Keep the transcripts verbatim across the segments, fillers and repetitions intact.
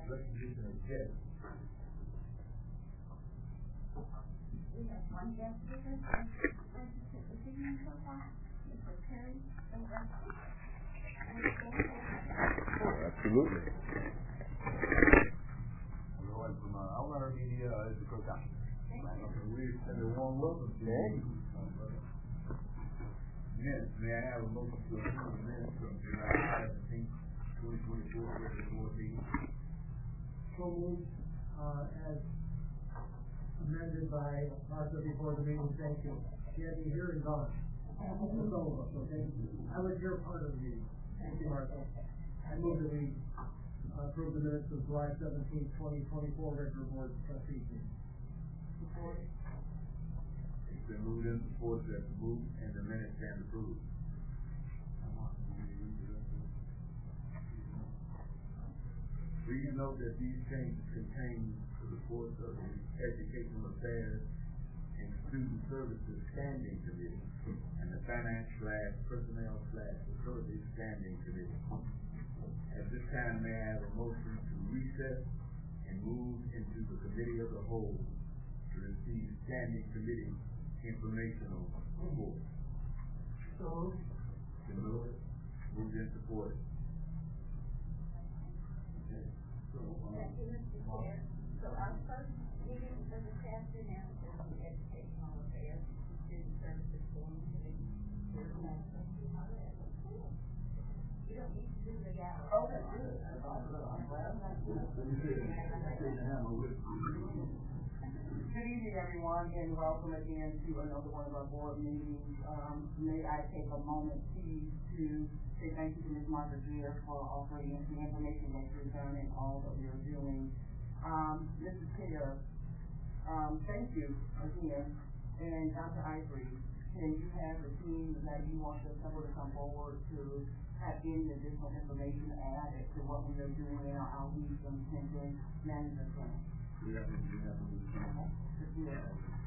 recognition of guests. We have one guest speaker registered this evening so far, Mister Terry O'Reilly. Oh, absolutely. Otherwise, from uh, Outlier Media uh, is the co-captain. Okay, we extend a warm welcome to you. Minutes, may I have a motion to approve the minutes from July seventeenth, twenty twenty-four, regular board meeting? So moved, uh, as amended by Martha before the meeting. Thank you. She had me here and gone. This is all of us, okay? I was here part of the meeting. Thank you, Martha. I move that we uh, approve the minutes of July seventeenth, twenty twenty-four regular board trustees meeting. Support. It's been moved and supported that the move and the minutes stand approved. Please note that these changes contain the reports of the Educational Affairs and Student Services Standing Committee and the Finance slash Personnel slash Facilities Standing Committee. At this time, may I have a motion to recess and move into the Committee of the Whole to receive Standing Committee informational report. So Been moved, moved and supported. Okay. So, um, Thank you, Mister Chair. So our first meeting for this afternoon is the Educational Affairs and Student Services Standing Committee. There's no question on that. You don't need to do the gallery. Oh, that's good. That's awesome. I'm glad. let me say, say the hammer with you. Good evening, everyone, and welcome again to another one of our board meetings. Um, may I take a moment, please, to say thank you to Miz Martha Greer for offering us the information that you've done and all that we are doing. Um, Missus Taylor, um, thank you again. And Doctor Ivory, can you have the team that you want to assemble to come forward to have any additional information added to what we are doing in our outreach and retention management plan? We have, we have, Yeah.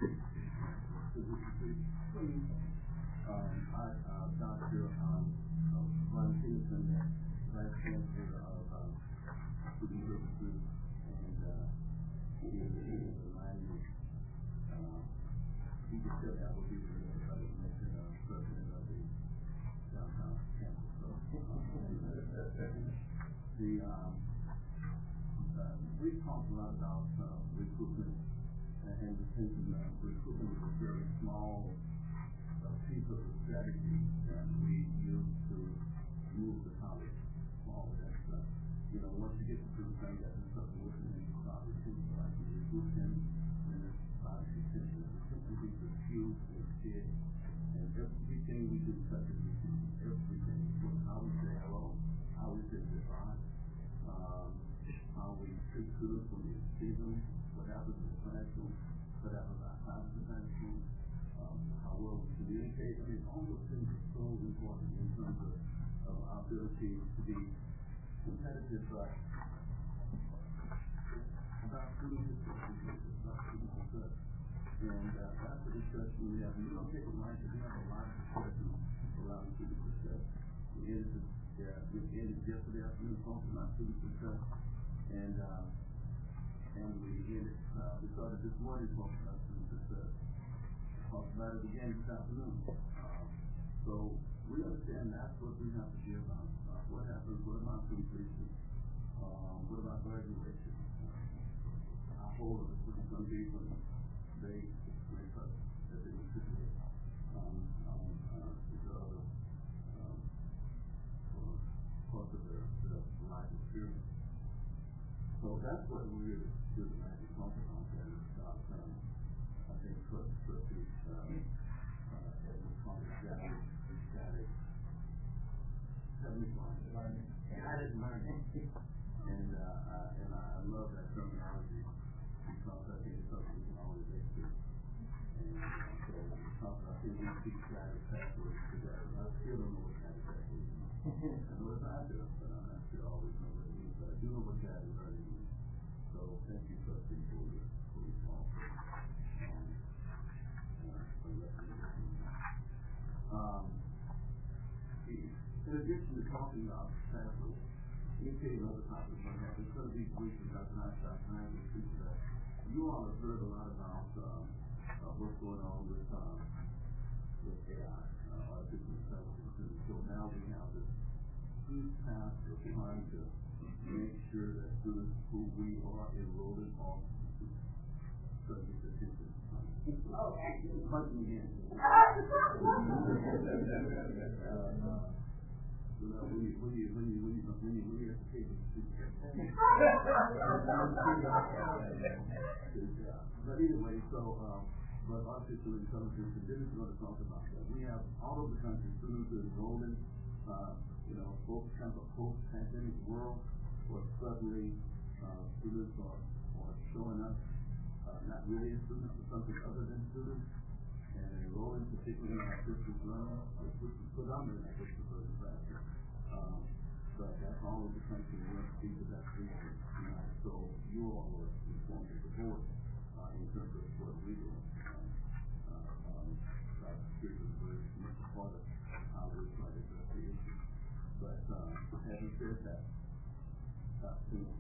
please. Um, I, uh, Doctor Um, uh, Brian Peterson, Vice Chancellor of uh, Student Services, and uh, he reminded me, uh, he just said that I would be the mention uh, president of the downtown campus. So, uh, the um, uh, we've talked a lot about uh, recruitment and retention. Uh, recruitment is a very small uh, piece of the strategy that we use to move the college forward. That's, uh, you know, once you get to the thing that is something working in the college, it's like you recruit them, and it's about retention. Retention is a huge kid, and everything we do touches retention. Everything. How we say hello, how we say goodbye, um, how we treat students when we see them, what happens in the classroom, what happens outside of the classroom, um, how well we communicate. I mean, all those things are so important in terms of, of our ability to be competitive, but about student success, about student success. And uh, that's the discussion we have. And we don't take it lightly. We have a lot of discussion around student success. We ended, yeah, we ended yesterday afternoon talking about student success. And uh, and we ended, uh, we started this morning talking about student success. Talked about it again this afternoon. Uh, so we understand that's what we have to be about. Uh, what happens, what about completion? Um, what about graduation? Uh, our whole of it, some people, they explain us that they would situate um, on uh, the other um, parts of their, their life experience. So that's what we really do tonight, is talk about that. About, um, I think Trust Trustee um, uh, Edward Thomas Jack static seventy-five learning, added learning, and uh, uh, and I, I love that terminology because I think it's something we can always experience. And uh, so because I think we speak static pathways together, and I still don't know what static pathways mean. I know it's out there, but I'm not sure I always know what it means. But I do know what added learning means. So thank you, Trustee, for your for your call. Um, uh, for um, in addition to talking about pathways, let me tell you another topic we have. It's going to be outreach and Doctor Einstein, trying to speak to that. You all have heard a lot about um, uh, what's going on with um, with A I, uh, artificial intelligence, and so now we have this huge task of trying to make sure that students who we are enrolling on subject attention. Oh, actually. Punch me again. You know, when you, when you, when you, when you, when you, when you at the table, you speak to But anyway, so, um, but artificial intelligence, and then it's going to talk about that. We have all over the country students who are enrolling, uh, you know, both kind of a post-pandemic world, where suddenly, uh, students are, are showing up, uh, not really as students, but something other than students, and enrolling particularly in our distance learning, which is predominantly our distance learning classes. Um, but that's all over the country, and we're speaking to that region tonight. So you all were informed of the board, uh, in terms of what we do. Um, uh, um, cybersecurity is very much a part of how we're trying to address the issue. But, um, having said that, uh,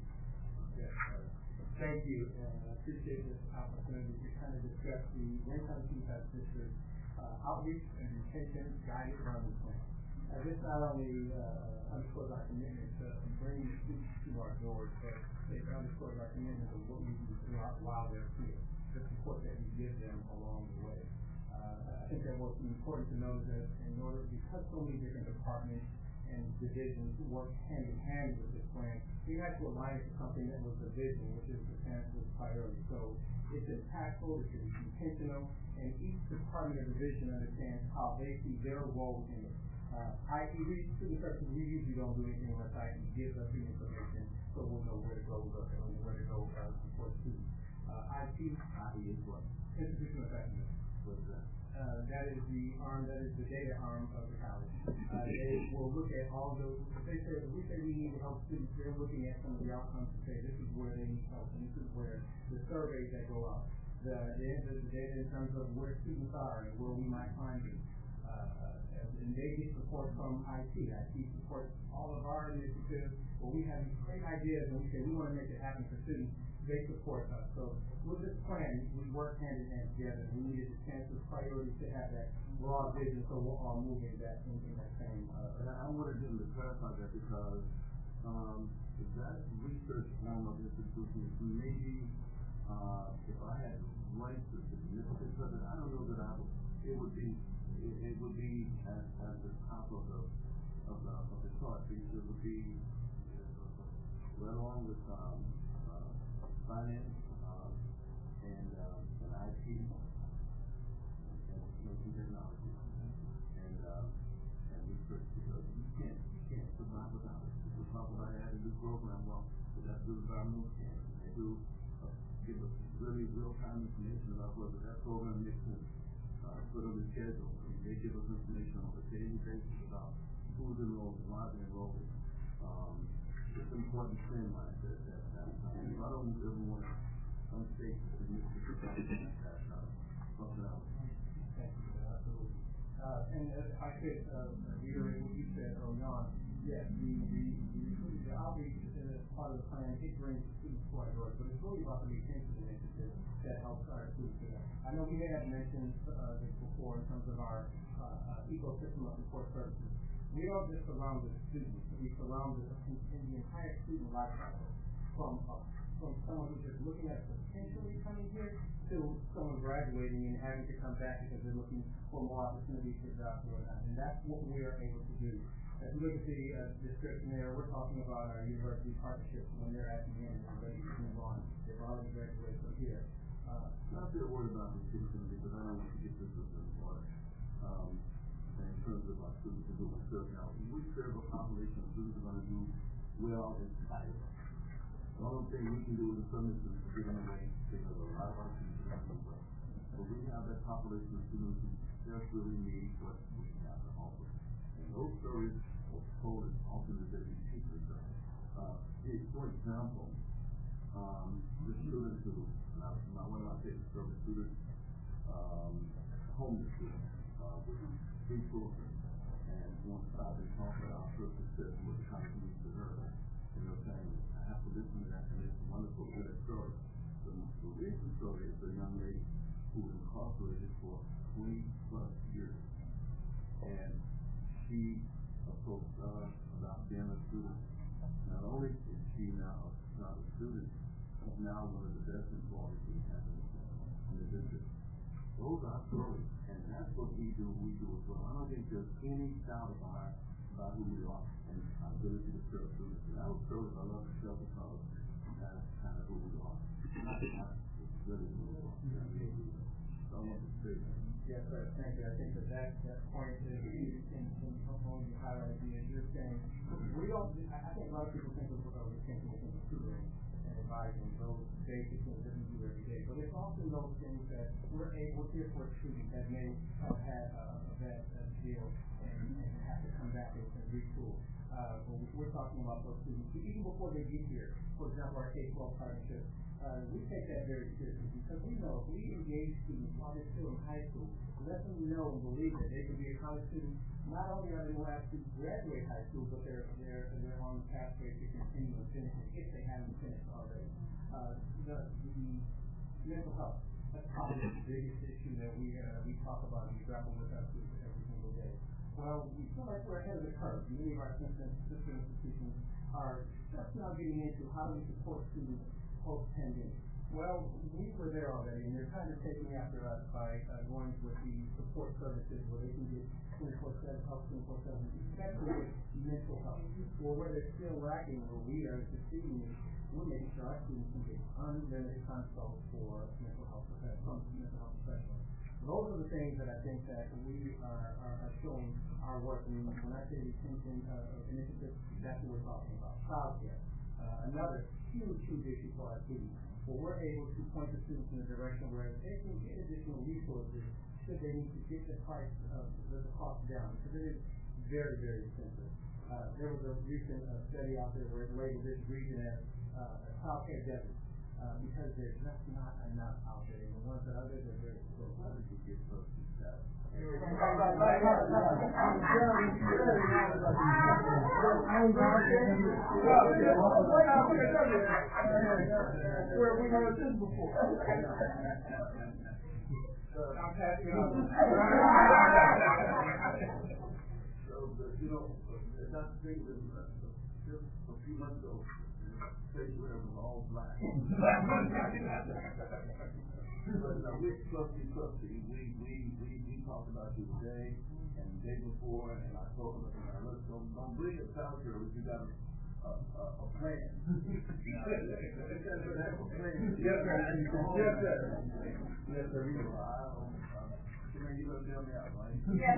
yes, uh, thank you, and I appreciate this opportunity to kind of discuss the Wayne County Supervisor District uh, outreach and retention guided learning plan. Uh, this not only uh, underscores our commitment to bringing students to our doors, but it underscores our commitment to what we do throughout while they're here, the support that we give them along the way. Uh, I think that what's important to know is that in order, because so many different departments and divisions work hand in hand with this plan, we had to align it to something that was a vision, which is the chancellor's priority. So it's impactful, it should be intentional, and each department or division understands how they see their role in it. Uh, I T, we, student services, we usually don't do anything unless I T gives us the information, so we'll know where to go look and where to go uh, support students. Uh, I T, I E is what? institutional effectiveness. What is that? Uh, that is the arm, that is the data arm of the college. Uh, they will look at all those, if they say, if we say we need to help students, they're looking at some of the outcomes to say this is where they need help, and this is where the surveys that go out, the, the, the data in terms of where students are and where we might find them. Uh, and they get support from I T. I T supports all of our initiatives where we have these great ideas and we say we want to make it happen for students. They support us. So with this plan, we work hand in hand together. We needed the chancellor's priority to have that broad vision, so we're all moving that in, in that same. Uh, And I, I wanted him to clarify that because um, that research arm of institutions, maybe uh, if I had ranked the significance of it, I don't know that I would. It would be. It, it would be at, at the top of the of the of the chart. It would be uh, right along with um, uh, finance uh, and uh, and I T and information technology and uh, and research, because you can't you can't survive without it. We talk about adding a new program. Well, that's the environmental scan. They do uh, give us really real time information about whether that program makes sense. Uh, put on the schedule. I mean, they give us information on a daily basis about who's enrolled and why they're enrolled. Um, it's important to streamline that. that, that uh, I don't ever want to unstate the significance of something like that. Uh, something else. Thank you, absolutely. Uh, and uh, I could uh, reiterate what you said early on. Yes, the the, the, the outreach is part of the plan. It brings the students to our doors, but it's really about the retention initiative that helps our students today. I know we may have mentioned uh, this before in terms of our uh, uh, ecosystem of support services. We don't just surround the students, we surround the, in, in the entire student life cycle, from uh, from someone who's just looking at potentially coming here to someone graduating and having to come back because they're looking for more opportunities for jobs or whatnot. And that's what we are able to do. If you look at the uh, description there, we're talking about our university partnerships when they're at the end and ready to move on. They've already graduated from here. Uh, I feel worried about retention because I don't want to get this as important. Um, in terms of our students and who we serve now, we serve a population of students who are going to do well in spite of us. The only thing we can do in some instances is give them away because a lot of our students are doing well. But we have that population of students who desperately need what we have to offer. And those stories are told as often as they can teach us. Uh, for example, um, the students who, now, now one of my favorite stories, students, um, homeless students, uh, with three children, and want to stop and talk about her success with the kind of needs to her. And they're saying, I have to listen to that and listen wonderful good story. The, the recent story is a young lady who was incarcerated for twenty plus years. And she approached us about being a student. Not only is she now not a student, she's now one of the best employees we have in the district. Those are stories, and that's what we do, we do as well. I don't think there's any doubt about, about who we are and our ability to serve students. And those stories I love to tell because that's kind of who we are. Not, not really who we are. You know, so I want to say that. Yes, sir. Thank you. I think that that, that point is in, in, in when you highlight the and you're saying we don't. I think a lot of people think of uh, retention as tutoring and advising, those basic things that we do every day. But it's also those things that we're able to for a student that may have had a, a bad uh, deal and, and have to come back and, and retool. Uh, when we're talking about those students, even before they get here, for example, our K twelve partnership. Uh, we take that very seriously because we know if we engage students while they're still in high school, let them know and believe that they can be a college student. Not only are they going to have to graduate high school, but they're they're they're on the pathway to continue and finish it if they haven't finished already. Uh, the, the mental health, that's probably the biggest issue that we uh, we talk about and we grapple with our students every single day. Well, we feel like we're ahead of the curve. Many of our sister institutions are just now getting into how do we support students post-pandemic. Well, we were there already, and they're kind of taking after us by uh, going with the support services where they can get twenty-four seven help, twenty-four seven, especially with mental health. Or where they're still lacking, where we are succeeding, we're making sure our students can get unlimited consults for mental health professionals, mental health professionals. Those are the things that I think that we are, are, are showing our work. And when I say retention uh, initiatives, that's what we're talking about. Child care. Uh, another huge, huge issue for our students. But we're able to point the students in a direction where they can get additional resources should they need to get the price of the, the cost down, because it is very, very expensive. Uh, there was a recent uh, study out there where it labeled this region as uh, a child care desert uh, because there's just not enough out there. And the ones that are there, they're very close. How did you get close to that? Where we never seen before. I'm passing it on. So, you know, that thing was just a few months ago, place where it was all black. But uh, we're trustee, trustee. We, we, we, we talked about you today and the day before, and I told them, uh, let's don't, don't bring us out here if you got a, a, a, a plan. You got to have a plan. Yes, sir. Yes, sir. Yes, sir. You know, I don't, uh, you know, you're going to bail me out, right? Yeah.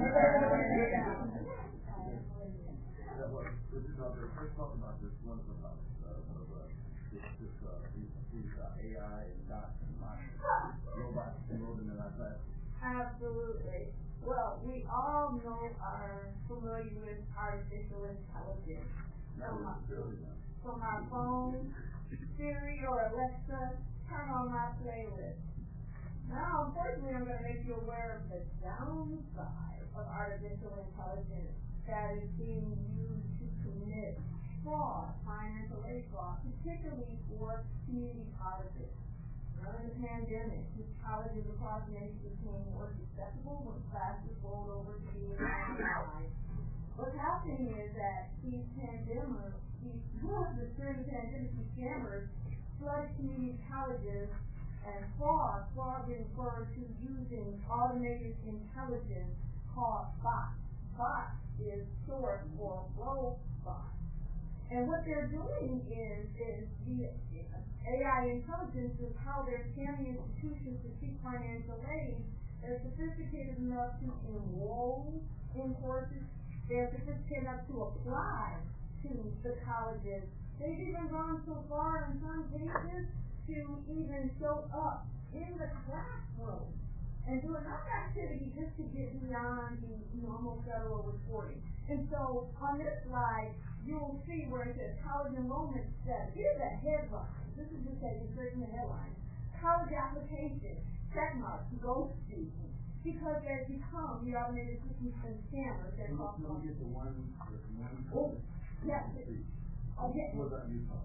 Yeah, well, this is, uh, let's talk about this wonderful topic uh, of uh, this, this, uh, these, these uh, A I and dots and robots enrolled in our class. Absolutely. Well, we all know are familiar with artificial intelligence. Not necessarily not. From our phone, Siri or Alexa, turn on my playlist. Now, unfortunately, I'm going to make you aware of the downside of artificial intelligence that is being used to commit fraud, financial aid fraud, particularly for community colleges. During the pandemic, colleges across the nation became more susceptible when classes rolled over to being online. What's happening is that these pandemic, these during the pandemic, these scammers flooded community colleges, and fraud, fraud refers to using automated intelligence called bots. Bots is short for robot. And what they're doing is, is the A I intelligence is how they're scamming institutions to seek financial aid. They're sophisticated enough to enroll in courses. They're sophisticated enough to apply to the colleges. They've even gone so far in some cases to even show up in the classroom and do enough activity just to get beyond the normal federal reporting. And so on this slide, you'll see where it says college enrollment status. Here's a headline. This is just taken straight from the headline. College application, check mark, ghost student. Because they've become the automated systems and scammers that cost Let me get the one, the one. Oh, yes. Please. Oh, yes. What about Utah?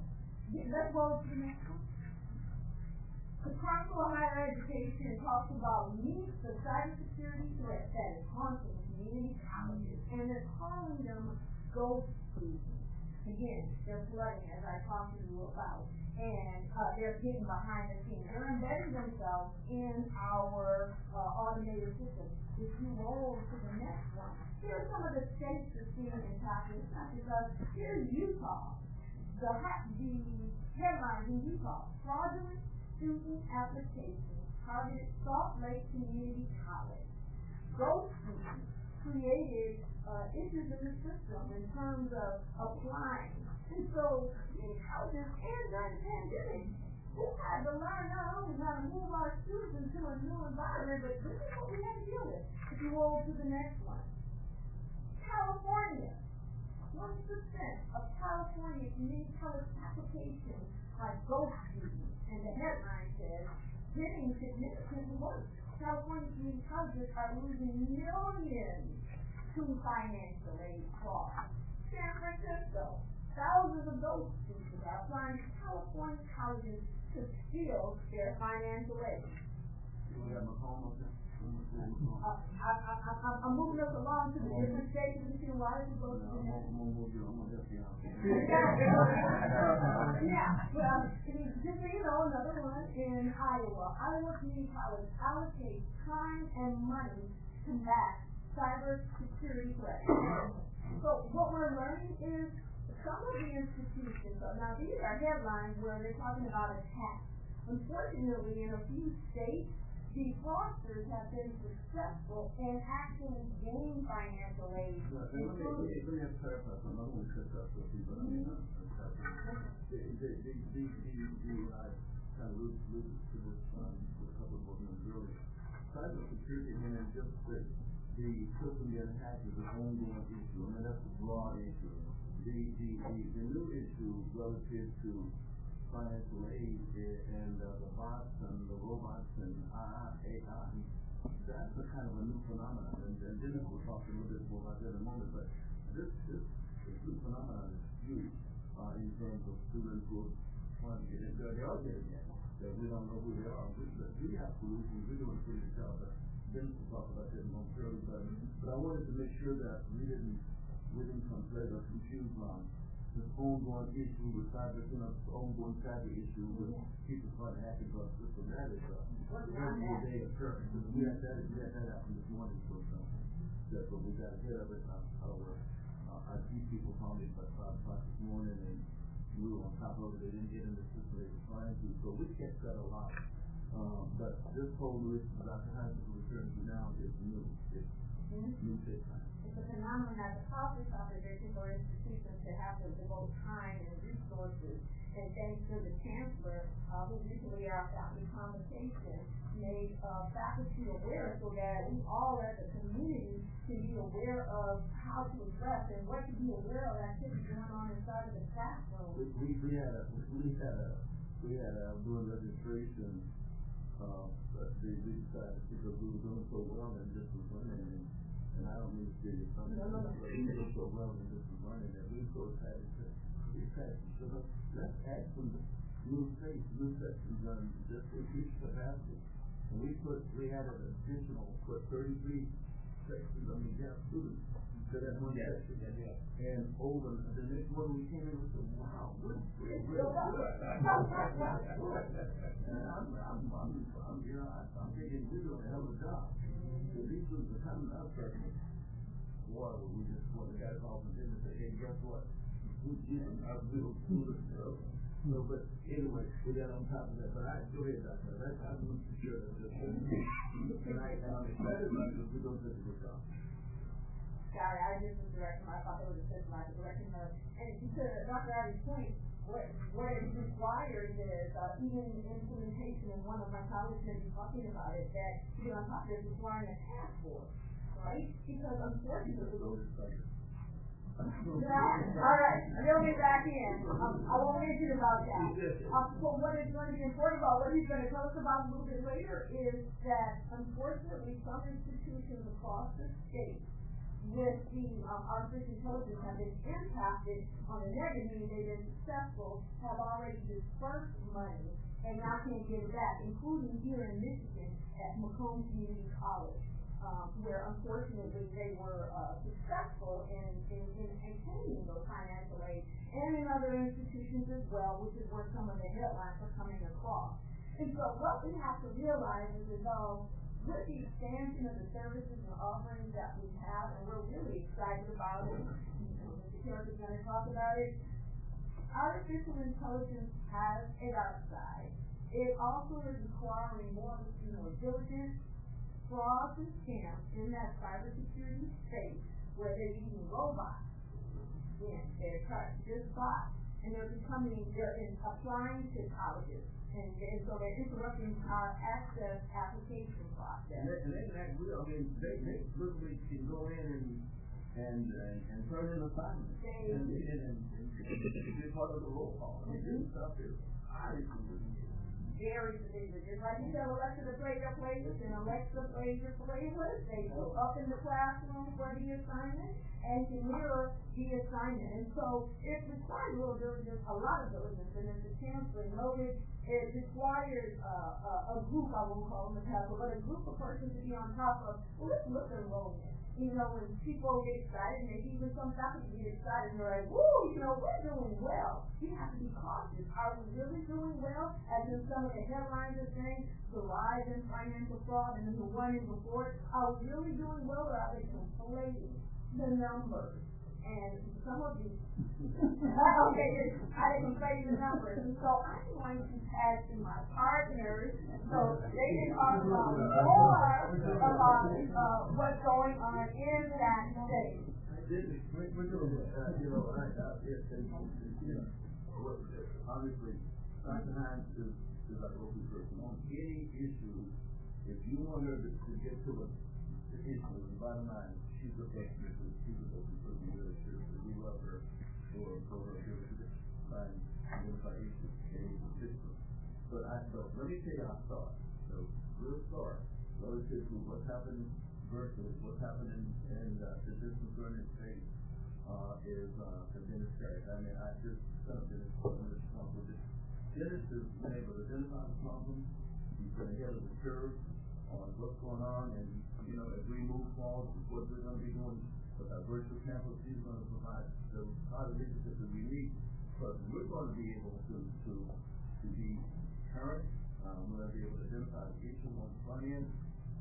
let's go to the next one. The Council of Higher Education talks about meets the cybersecurity threat that is haunting community colleges, and they're calling them ghost students. Again, they're flooding, as I talked to you about, and uh, they're getting behind the scenes. They're embedding themselves in our uh, automated system. If you roll to the next one, here are some of the states you're seeing in Pakistan, because here's Utah. The, the headlines in Utah: fraudulent student applications targeted Salt Lake Community College. Ghost students created uh, issues in the system in terms of applying. And so, community colleges and during the pandemic, we had to learn not only how to move our students into a new environment, but this is what we had to deal with. If you roll to the next one. California. twenty percent of California community college applications are ghost students. And the headline says, getting significantly worse. California community colleges are losing millions to financial aid fraud. San Francisco, thousands of ghost students are applying to California colleges to steal their financial aid. We have Macomb up there. Uh, I, I, I, I'm moving us along to the different states and see why this is going to be. I'm gonna move you. I'm gonna help you out. Yeah, well, just so you know, another one in Iowa. Iowa Community College allocates time and money to combat cyber security threats. So what we're learning is some of the institutions, so now these are headlines where they're talking about attacks. Unfortunately, in a few states, the fraudsters have been successful in actually gaining financial aid. Let me, let me, let me have to clarify something. I don't want to cut up with people. I mean, the, the, the, the, the, the, I kind of alluded to this um, with a couple of board members earlier. Cyber security, I mean, just the, the system getting hacked is an ongoing issue. I mean, that's a broad issue. The, the, the, the new issue relative to financial aid and uh, the bots and the robots and A I, that's a kind of a new phenomenon. And, and Dennis will talk a little bit more about that in a moment, but this, this, this new phenomenon is huge uh, in terms of students who are trying to get in. They are getting in. That we don't know who they are. We, we have solutions. We're doing a pretty good job. But Dennis will talk about that momentarily. But, but I wanted to make sure that we didn't, we didn't conflate or confuse um, this ongoing issue with cyber, you know, this ongoing cyber issue with people trying to hack into our system. That is a everyday occurrence. We had that, we had that happen this morning, for example. That, but we got ahead of it. Uh, our uh, I T people called me about five o'clock this morning, and we were on top of it. They didn't get in the system they were trying to, so we catch that a lot. Um, but this whole list that Doctor Hines is referring to now is new. It's mm-hmm. new big time. It's a phenomenon that the cost opposition for institutions to have to devote time and resources. And thanks to the chancellor, uh, who recently our faculty conversation made uh, faculty aware so that we all as a community can be aware of how to address and what to be aware of activity going on inside of the classroom. We, we, we had a we had a we had a doing registration. Uh, but they, they decided because we were doing so well and this was running. And, And I don't mean to say it's something, no, no, no. We did so well in this running that we so excited to we excited to shut up. Let's add some new space, new sections on just increase capacity. And we put we had an additional put thirty-three sections on the gap students to that one yeah, section. Yeah, yeah. And over the next one we came in and said, wow, we're we're real good. And I'm I'm I'm I'm you know I'm thinking we're doing a hell of a job. So these students are coming up starting water where we just want to get it off and then say, hey, guess what? We give them our little students. No, but anyway, we got on top of that. But I go ahead, Doctor. I I want to share that just and I and I'm excited about it because we're doing such a good job. Sorry, I just was directing my thought it was a systematic directing her. And to Doctor Abby's point, what what it requires is uh, even implementation, and one of my colleagues may be talking about it, that to get on top of it is requiring a task force, right? Because unfortunately, yeah, all right, reel me back in. Um, I won't mention about that. Um, so what is going to be important about what he's going to tell us about a little bit later is that unfortunately some institutions across the state with the um, artificial intelligence have been impacted on the negative, meaning they've been successful, have already dispersed money and now can't get it back, including here in Michigan at Macomb Community College, um, where unfortunately they were uh, successful in, in, in obtaining those financial aid, and in other institutions as well, which is where some of the headlines are coming across. And so what we have to realize is that though, with the expansion of the services and offerings that we have, and we're really excited about it, Mister Kirk is going to talk about it, artificial intelligence has a dark side. It also is requiring more, you know, diligence, frauds, and scams in that cybersecurity space where they're using robots. Again, they're trying just bots, and they're becoming, they're in, applying to colleges. And, and so they're interrupting our access application process. And, they, and they act real. I mean, they, they literally can go in and and and, and turn in assignments. They and, and, and, and, and be part of the roll call. I mean, this stuff is highly significant. Very significant. Just like you tell Alexa to play your playlist, and Alexa plays your playlist. They go up in the classroom for the assignment and can mirror the assignment. And so it requires a little diligence, a lot of diligence. And as the chancellor noted, it requires uh, a, a group, I won't call them a task, but a group of persons to be on top of, well, let's look at enrollment. You know, when people get excited, maybe even some faculty get excited, and they're like, woo, you know, we're doing well. You have to be cautious. Are we really doing well? As in some of the headlines are saying, the rise in financial fraud, and then the one in before it. Are we really doing well, or are they conflating the numbers? And some of you, okay, I didn't conflate the numbers. And so I'm going to pass to my partners so they can talk about more about uh, what's going on in that state. We're doing it, uh, you know, right now, yes, and, you know, honestly, Doctor Hines is, is like an open person. On any issue, if you want her to, to get to a, the issue, the bottom line, she's a person, she's a open person, really, seriously. We love her for, for her ability to find identify issues and the system. But I, so let me tell you how I start. So, we'll start relative to what's happening versus what's happening in uh, the distance learning space uh, is uh, has been discouraged. I mean, I just kind of been responsible. Dennis has been able to identify the problem. He's been ahead of the curve on what's going on, and you know, as we move forward, what we're going to be doing with our virtual campus, he's going to provide the kind of leadership that we need. But we're going to be able to to to be current. Um, we're going to be able to identify the issue on the front end.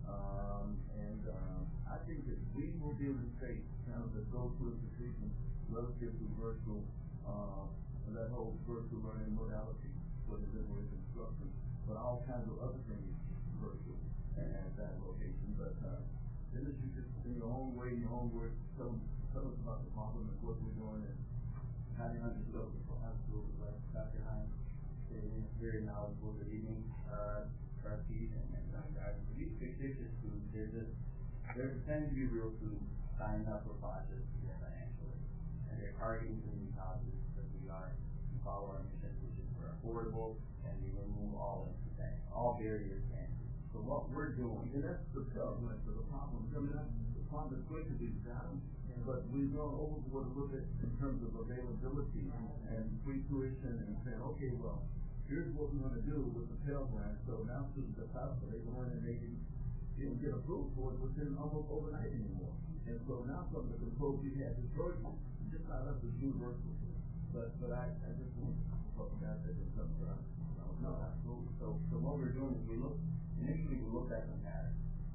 Um, and uh, I think that we will be able to say kind of the go-to institution relative to virtual, uh, that whole virtual learning modality for the liberal instruction, but all kinds of other things virtual and at that location. But uh, then if you just in your own way, in your own words, tell, tell us about the problem and what we're doing and how you understand it. Absolutely, right. Doctor Hines is very knowledgeable. Good evening, uh, trustees and, and young guys. These fictitious students, they're just, they're pretending to be real students signing up for projects to get financial aid. And they're targeting community colleges because we are, we follow our mission, which is we're affordable and we remove all incidents, all barriers to entry. So what we're doing, and that's the government for the problem. I mean, that's the problem that's going to be down. But we've gone overboard a little bit in terms of availability and free tuition and saying, okay, well, here's what we're going to do with the Pell Grant. So now students are out, so they go in and they can even get approved for it within almost overnight anymore. And so now some of the controls we had historically, just not us as universal. But but I, I just want to talk about that in some terms. No, absolutely. So, so what we're doing is we look, initially we looked at some patterns.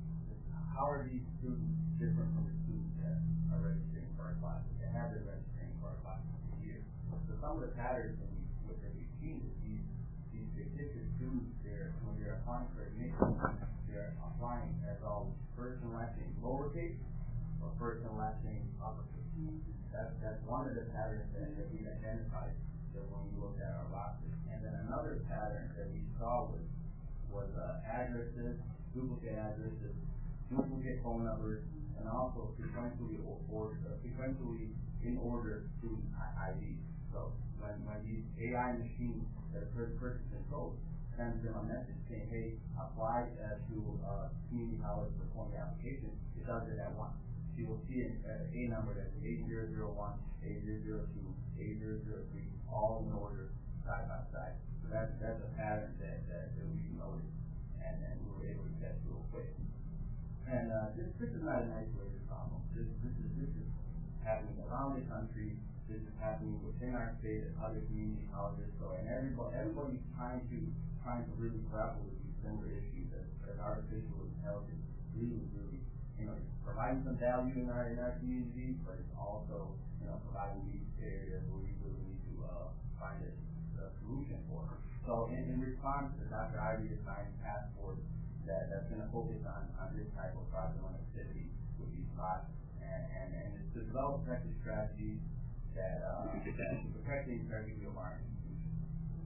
How are these students different from the students that are registering for our classes, that have been registering for our classes for years? So some of the patterns that we, which that we've seen is these, these fictitious students, they're, when they're applying for admission, they're applying as all first and last name lowercase or first and last name uppercase. That's, that's one of the patterns that, that we identified that when we looked at our rosters. And then another pattern that we saw was, was uh, addresses, duplicate addresses, duplicate phone numbers, and also sequentially or, or uh, sequentially in order student I Ds. So when, when these A I machines that a person person controls sends them a message saying, hey, apply uh, to uh, community college perform the application, it does it at once. you will see a, a number that's eight zero zero one, eight zero zero two, eight zero zero three, all in order, side by side. So that's, that's a pattern that, that, that we noticed, and, and we were able to catch real quick. And, uh, this, this is not an isolated problem. This, this is, this is happening around the country. This is happening within our state at other community colleges. So, and everybody, everybody's trying to, trying to really grapple with these similar issues as, as artificial intelligence really, really, you know, providing some value in our, in our communities, but it's also, you know, providing these areas where we really need to, uh, find a, a solution for. So in, in response to Doctor Ivy assigned task force that, that's going to focus on, on this type of fraudulent activity with these bots, and, and, and it's to develop effective strategies that, uh, to protect the integrity of our institutions.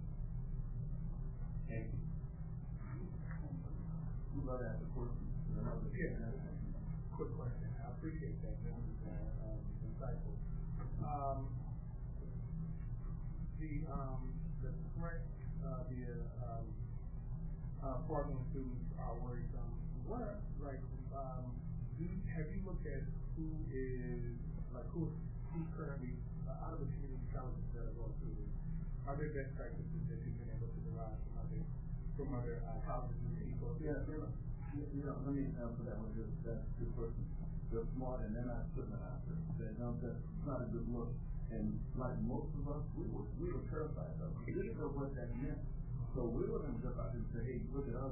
Thank you. We'd love to ask a question. Yeah, quick question. I appreciate that. That was uh, um, insightful. Um, the um, the threat uh, the um, uh, fraudulent students are worrisome. What are, like um, do have you looked at who is like who who's currently uh, out of the community colleges that are going through this? Are there best practices that you've been able to derive from other from other uh, colleges in the ecosystem? Yeah, you know, let me answer that one. Just that's a good question. They're smart and they're not putting it out there. They know that's not a good look. And like most of us, we were we were terrified of it. We didn't know what that meant. So we were going to jump out and say, hey, look at us.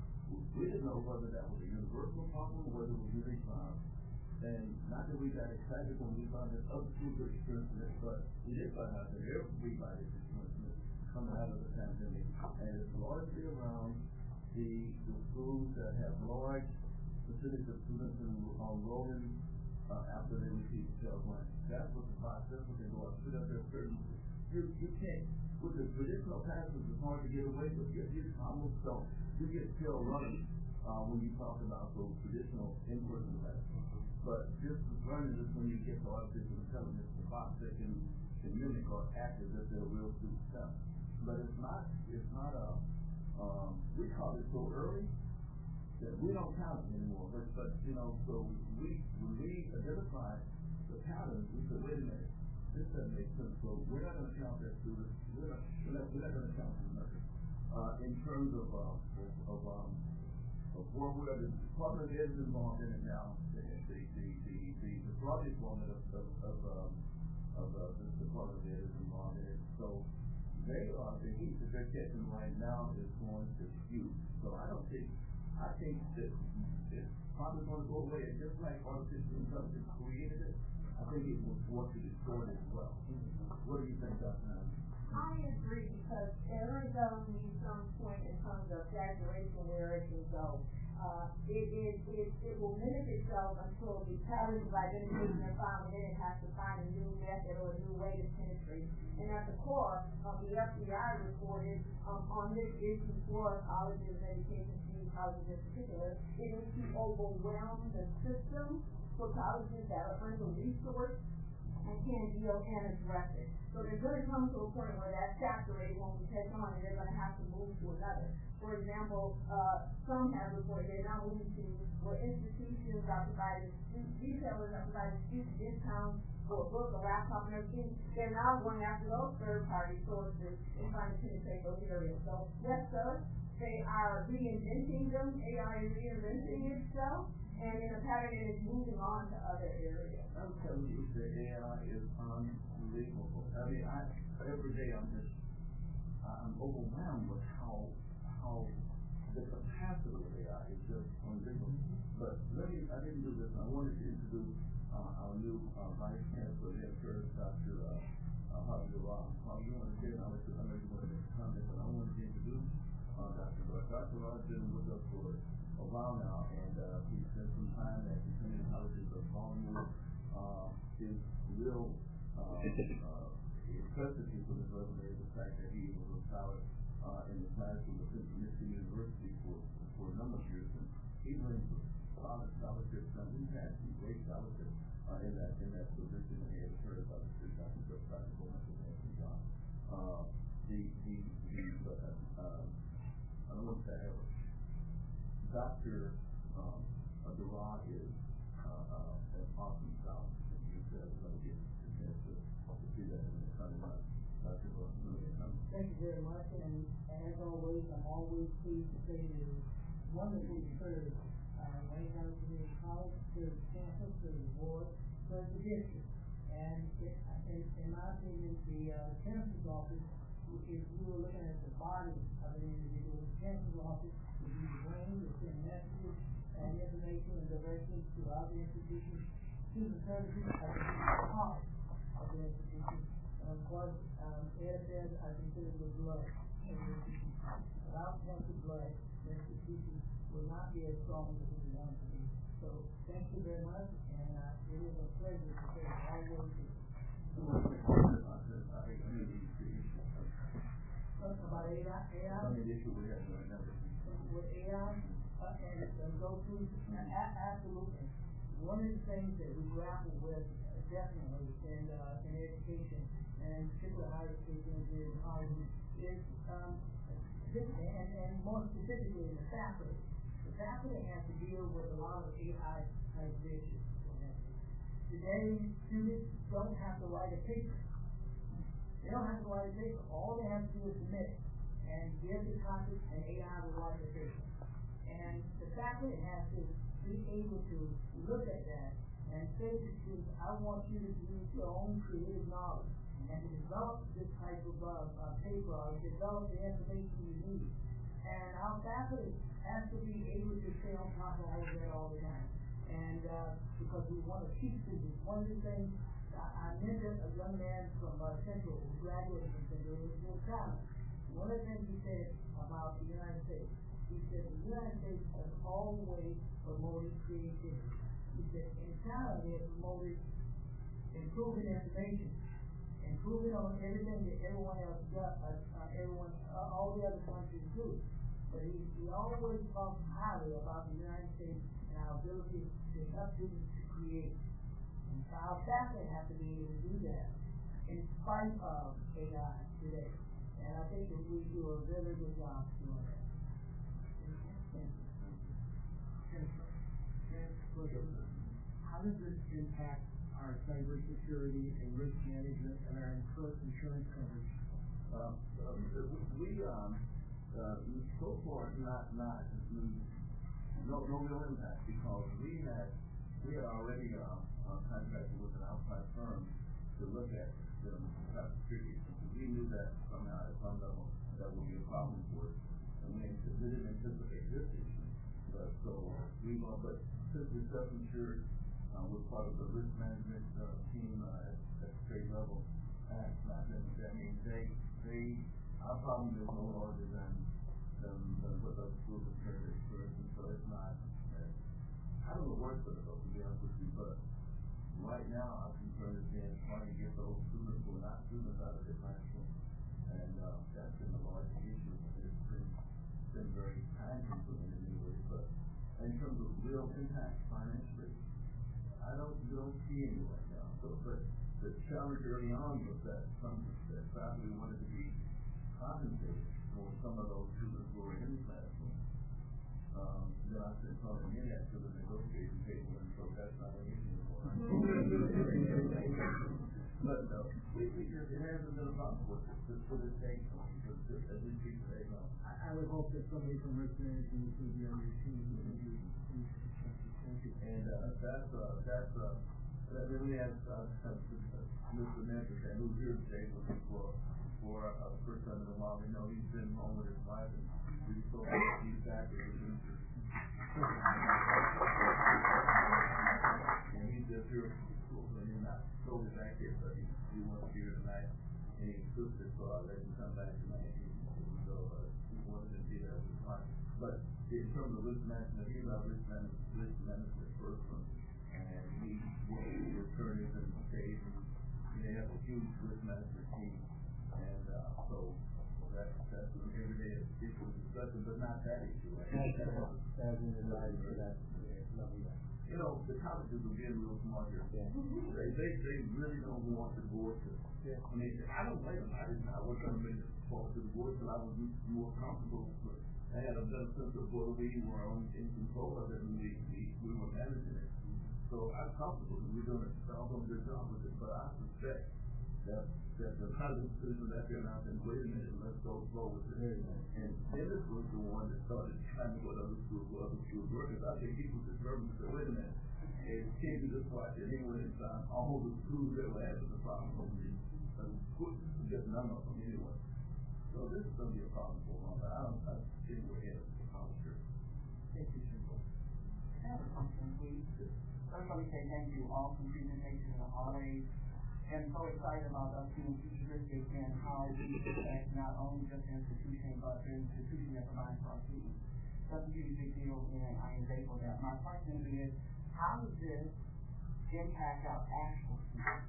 We didn't know whether that was a universal problem or whether it was unique to us. And not that we got excited when we found that other schools were experiencing it, but we did find out that everybody is experiencing it coming out of the pandemic. And it's largely around the, the schools that have large percentage of students enrolling uh, after they receive Pell Grant. That's what the process, what they go out to their certain. You, you can't, with the traditional classes, it's hard to get away with. You, you almost don't. You get Pell running uh, when you talk about those traditional in-person classes. But this learning is when you get to artificial intelligence, the box that can, can mimic or act as if they're real students. But it's not, it's not a, Um, we caught it so early that we don't count it anymore. But, but you know, so we when we identified the patterns, we said, wait a minute, this doesn't make sense. So we're not going to count that student. We're not, we're not, we're not going to count the numbers. Uh, in terms of uh, of, of um of where we are, the Department of Ed is involved in it now. The the the the, the, the broad deployment of of of, um, of uh, the Department of Ed is involved in it. So. They are, the heat that they're catching right now is going to skew. So I don't think, I think that it's probably going to go away. And just like artificial intelligence created it, I think it will work to destroy it as well. What do you think, Doctor Allen? I agree, because there is only some point in terms of saturation where it can go. Uh, it, it, it, it will mimic itself until the patterns of identification are found, and then it has to find a new method or a new way to penetrate. And at the core, um, the F B I reported um, on this issue for colleges, education, community colleges in particular, it is to overwhelm the system for colleges that are under-resourced and can't deal and address it. So they're going to come to a point where that saturated won't be taken on, and they're going to have to move to another. For example, uh, some have reported they're now moving to where institutions are providing, retailers are providing student discounts for a book, a laptop, and everything. They're now going after those third-party sources and trying to penetrate those areas. So, yes, sir, they are reinventing them. A I is reinventing itself, and in a pattern it is moving on to other areas. I'm telling you, the A I is unbelievable. I mean, I every day I'm just, I'm overwhelmed with how, how the capacity of A I is just unbelievable. But let me, I didn't do this. I wanted to introduce uh, our new uh, Vice Chancellor, the First Doctor Uh, uh, Harvey Durant. Harvey, you want to say, I know you want to make a comment, but I wanted to introduce uh, Doctor Durant. Doctor Durant has been with us for a while now, and uh, he spent some time at the community colleges of Baltimore. Uh, his real uh, uh, impressive for his resume is the fact that he was a scholar uh, in the classroom of Central Michigan University for, for a number of years, and he brings solid scholarships, and he's had some great scholarships uh, in that in that position, and he has heard about the street doctor, just Doctor Bowman, and John. Uh, the the the uh, uh, I don't want to say ever. Doctor Um, Durant is uh, uh, an awesome job. You said we're gonna get a chance to, to see that in the coming months. Doctor Thank you very much, and as always, I'm always pleased to say that it's wonderful to serve, uh, Wayne County Community College, serve the campus, serve the board, serve the district. And it, in, in my opinion, the, uh, chancellor's office, if we were looking at the body of an individual, the chancellor's office would be the brain to send messages and information and directions throughout the institution to the services of the heart of the institution. And of course, um, Ed says, I consider the blood of the institution. Without healthy blood, the institution will not be as strong as we want to be. So, thank you very much, and uh, it is a pleasure to say all those things. About A I? A I? Some of the issue we have right now. With A I, uh, and, and go through, uh, a- absolutely. One of the things that we grapple with, uh, definitely, in, uh, in education, and particularly higher education here in Hollywood, is, um, this, and, and more specifically in the faculty. The faculty has to deal with a lot of A I type issues. Today, students don't have to write a paper. They don't have to write a paper. All they have to do is submit and give the topic, and A I will write the paper. And the faculty has to be able to look at that and say to students, I want you to use your own creative knowledge and to develop this type of uh, uh, paper or develop the information you need. And our faculty has to be able to stay on top of all of that all the time. And uh, because we want to teach students, one of the things, I, I mentioned a young man from uh, Central who graduated from Central, he was in China. One of the things he said about the United States, he said the United States has always promoted creativity. He said in China they have promoted improving information, improving on everything that everyone else does, uh, uh, everyone, uh, all the other countries do. But he, he always talks highly about the United States and our ability to help students to create. And so our faculty have to be able to do that in spite of A I today. And I think that we do a very good job doing that. Thank you. How does this impact our cybersecurity and risk management and our insurance coverage? Um, uh, we, um, uh, so far, not, not, no, no real impact, because we had, we had already, uh, uh, contracted with an outside firm to look at the cybersecurity, because we knew that somehow at some level that would be a problem for us, and we didn't anticipate this issue, but so, we, uh, but since we're self-insured, uh, we're part of the risk management, uh, team, uh, at, at the state level, and I think that means they, they, our problem is no larger than, than, than what other schools have currently experiencing, so it's not, uh, I don't know what's going to go, to be honest with you, but right now, our concern is being trying to get those students who are not students out of their classroom, and, uh, that's been the largest issue, it's been, been very time consuming in many ways, but in terms of real impact financially, I don't, don't see any right now, so, but the challenge early on was that some, that faculty wanted to be compensated for some of those students who were in the classroom. Um, then I said, calling in that to the negotiation table, and so that's not an issue anymore. But no, we, we just, it hasn't been a problem for us, just for this day, at least we today, no. I, I would hope that somebody from risk management would be on your team. Thank you. And uh, that's, uh, that's, uh, then we have, uh, Mister Manchester, who's here today looking for, for a uh, first time in a while. We know he's been home with his wife, and we so he's back with his minister. And he's just here from school, so he's not totally back here, but he, he wants to be here tonight, and he insisted, so I let him come back tonight. So, uh, he wanted to be there, which is fine. But in terms of risk management, he's our risk management, risk management person, and he works with attorneys and state, and they have a huge risk management team, and uh, so that's that's an everyday issue of discussion, but not that issue. Right? As in the light for that, you know, the colleges are being real smart here. Yeah. They, they they really don't want the board to. Yeah. I mean, I don't blame them. I didn't. I wasn't going to talk to the board until I was more comfortable with. I had a better sense of whether we were on, in control of it, and we, we, we were managing it. So I'm comfortable that we're doing a, all doing a good job with it, but I suspect that, that the college students out there now saying, wait a minute, let's go slow with it. And Dennis was the one that started trying to go to other schools, where other schools work, because I think he was determined to say, wait a minute, and can't do this watch, and he went inside all the schools that were having the problem, and put just none of them anyway. So this is going to be a problem for a long time. I don't, I think we're headed to the college here. Thank you, Simple. I have a question, please. First, let me say thank you all for presentations and always. And so excited about us being futuristic and how we affect not only just the institution, but the institution that provides for our students. That's a huge big deal, and I am grateful for that. My question is, how does this impact our actual students?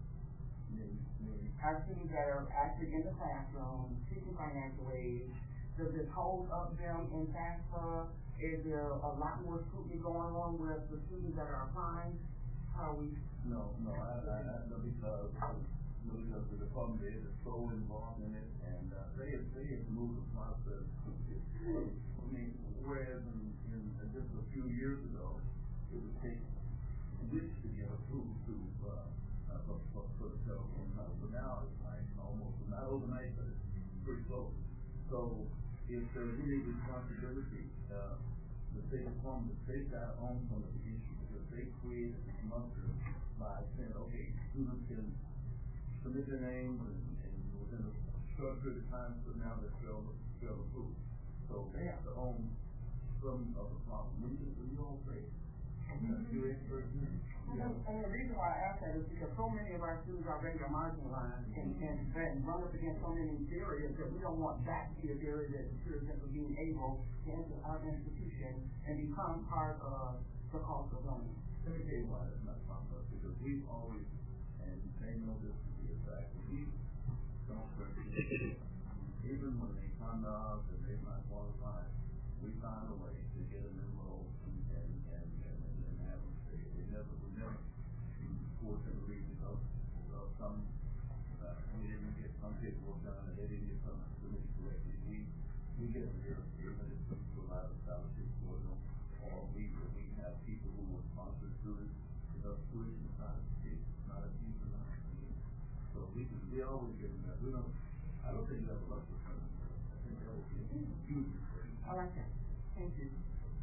Our students that are actually in the classroom, teaching financial aid, does this hold up them in FAFSA? Is there a lot more scrutiny going on with the students that are applying? How are we? No, no, I, I, I, no, because, no, because the department is so involved in it, and, uh, they have, they have moved the process. I mean, whereas in, in just a few years ago, it would take weeks to get approved to, uh, uh for, for, for the telephone number. So now it's like almost, not overnight, but it's pretty close. So, if there's any responsibility, uh, the state department, the state got on some of the issues, because they created this muster by saying, okay, students can submit their names and, and within a short period of time, so now they're still, still approved. So they have to own some of the problem. We just, we all say, Mm-hmm. you experts, And, and the reason why I ask that is because so many of our students already are marginalized and, and, and run up against so many barriers that we don't want that to be a barrier that deters them from being able to enter our institution and become part of the cultural learning. let me tell you why that's not possible, because we've always, and they know this to be a fact, we don't forget, even when they come to us and they're not qualified, we find a way to get them enrolled and, and, and, and, and have them stay. We never, we never force them to leave because of some, uh, we didn't get some paperwork done and they didn't get some submitted correctly. We, we get them here, even if we provide a scholarship for them, or we, we have people who will sponsor students, because tuition is not a cheap, not a cheap amount. So we can, we always give them that. We don't, I don't think you have a luxury for them. I think that would be a huge mistake. I like that. Thank you.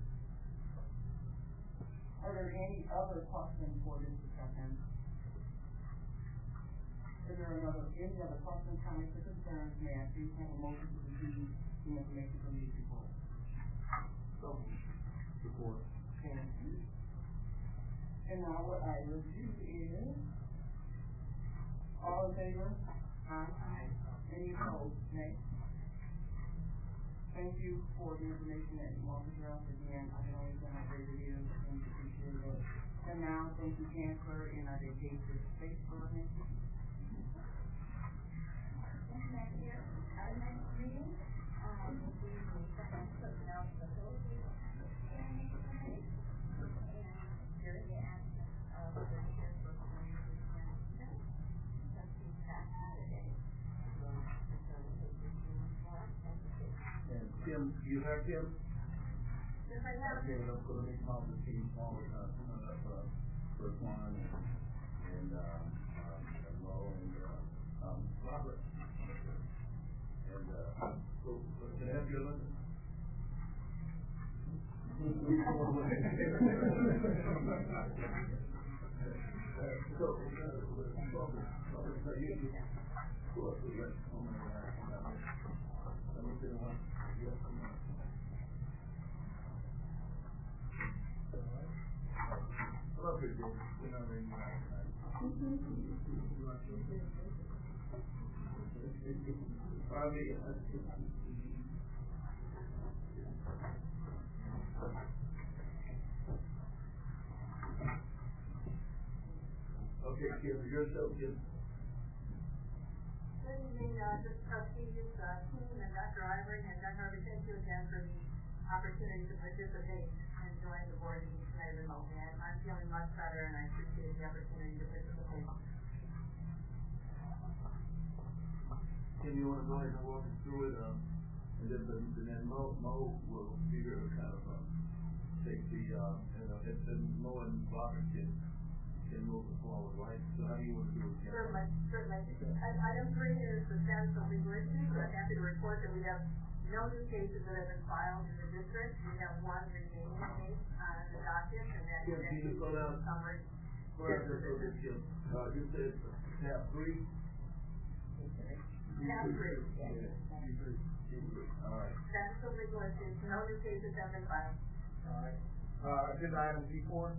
Are there any other questions for this discussion? Is there another, any other questions, comments, or concerns? May I please have a motion to receive the information from these reports? So, support. Thank you. And now what I will do is, all in favor? Aye. Aye. Any opposed? Nay. Thank you for the information that you offered to us. Again, I can only say how great it is and appreciate it. And now, thank you, Chancellor, and I dedicate this space for our next meeting. Next year, our next meeting, um, will be the second personnel facility planning committee. And here is the action of the chairperson of the committee, trustee Pat Saturday. So, the services is doing for us as a city. And Kim, you have Kim? Yes, I have. Okay, let's go to the small team, small, uh, coming up, uh, first one, and, and, um, um, and Mo, and, uh, um, Robert. And, uh, so, so can I have your list? So, uh, Robert, Robert, so you, you, who else would like to come in and ask about this? Let me see the one. Yes, come on. Hello, good day. We're not ready tonight. Pardon me. Okay, Kim, your show, Kim. Good evening, uh, this trustees, uh, team, and Doctor Ivory, and Doctor Ivory, thank you again for the opportunity to participate and join the board meeting tonight remotely. I'm, I'm feeling much better, and I appreciate the opportunity to participate. Kim, you want to go ahead and walk us through it, um, and then, and then Mo, Mo will be here to kind of, um, take the, uh, you know, if the low and bottom can, can move it forward, right? So how do you want to do it? Ken? Certainly, certainly. And item three is the status of legal issues. I'm happy to report that we have no new cases that have been filed in the district. We have one remaining case on the docket, and that Kim, can you slow down? summary. Go ahead, just go ahead, Kim. Uh, you said tab three? Tab three. Yeah. All right. Status of legal issues, no new cases have been filed. All right. Uh, agenda item G four.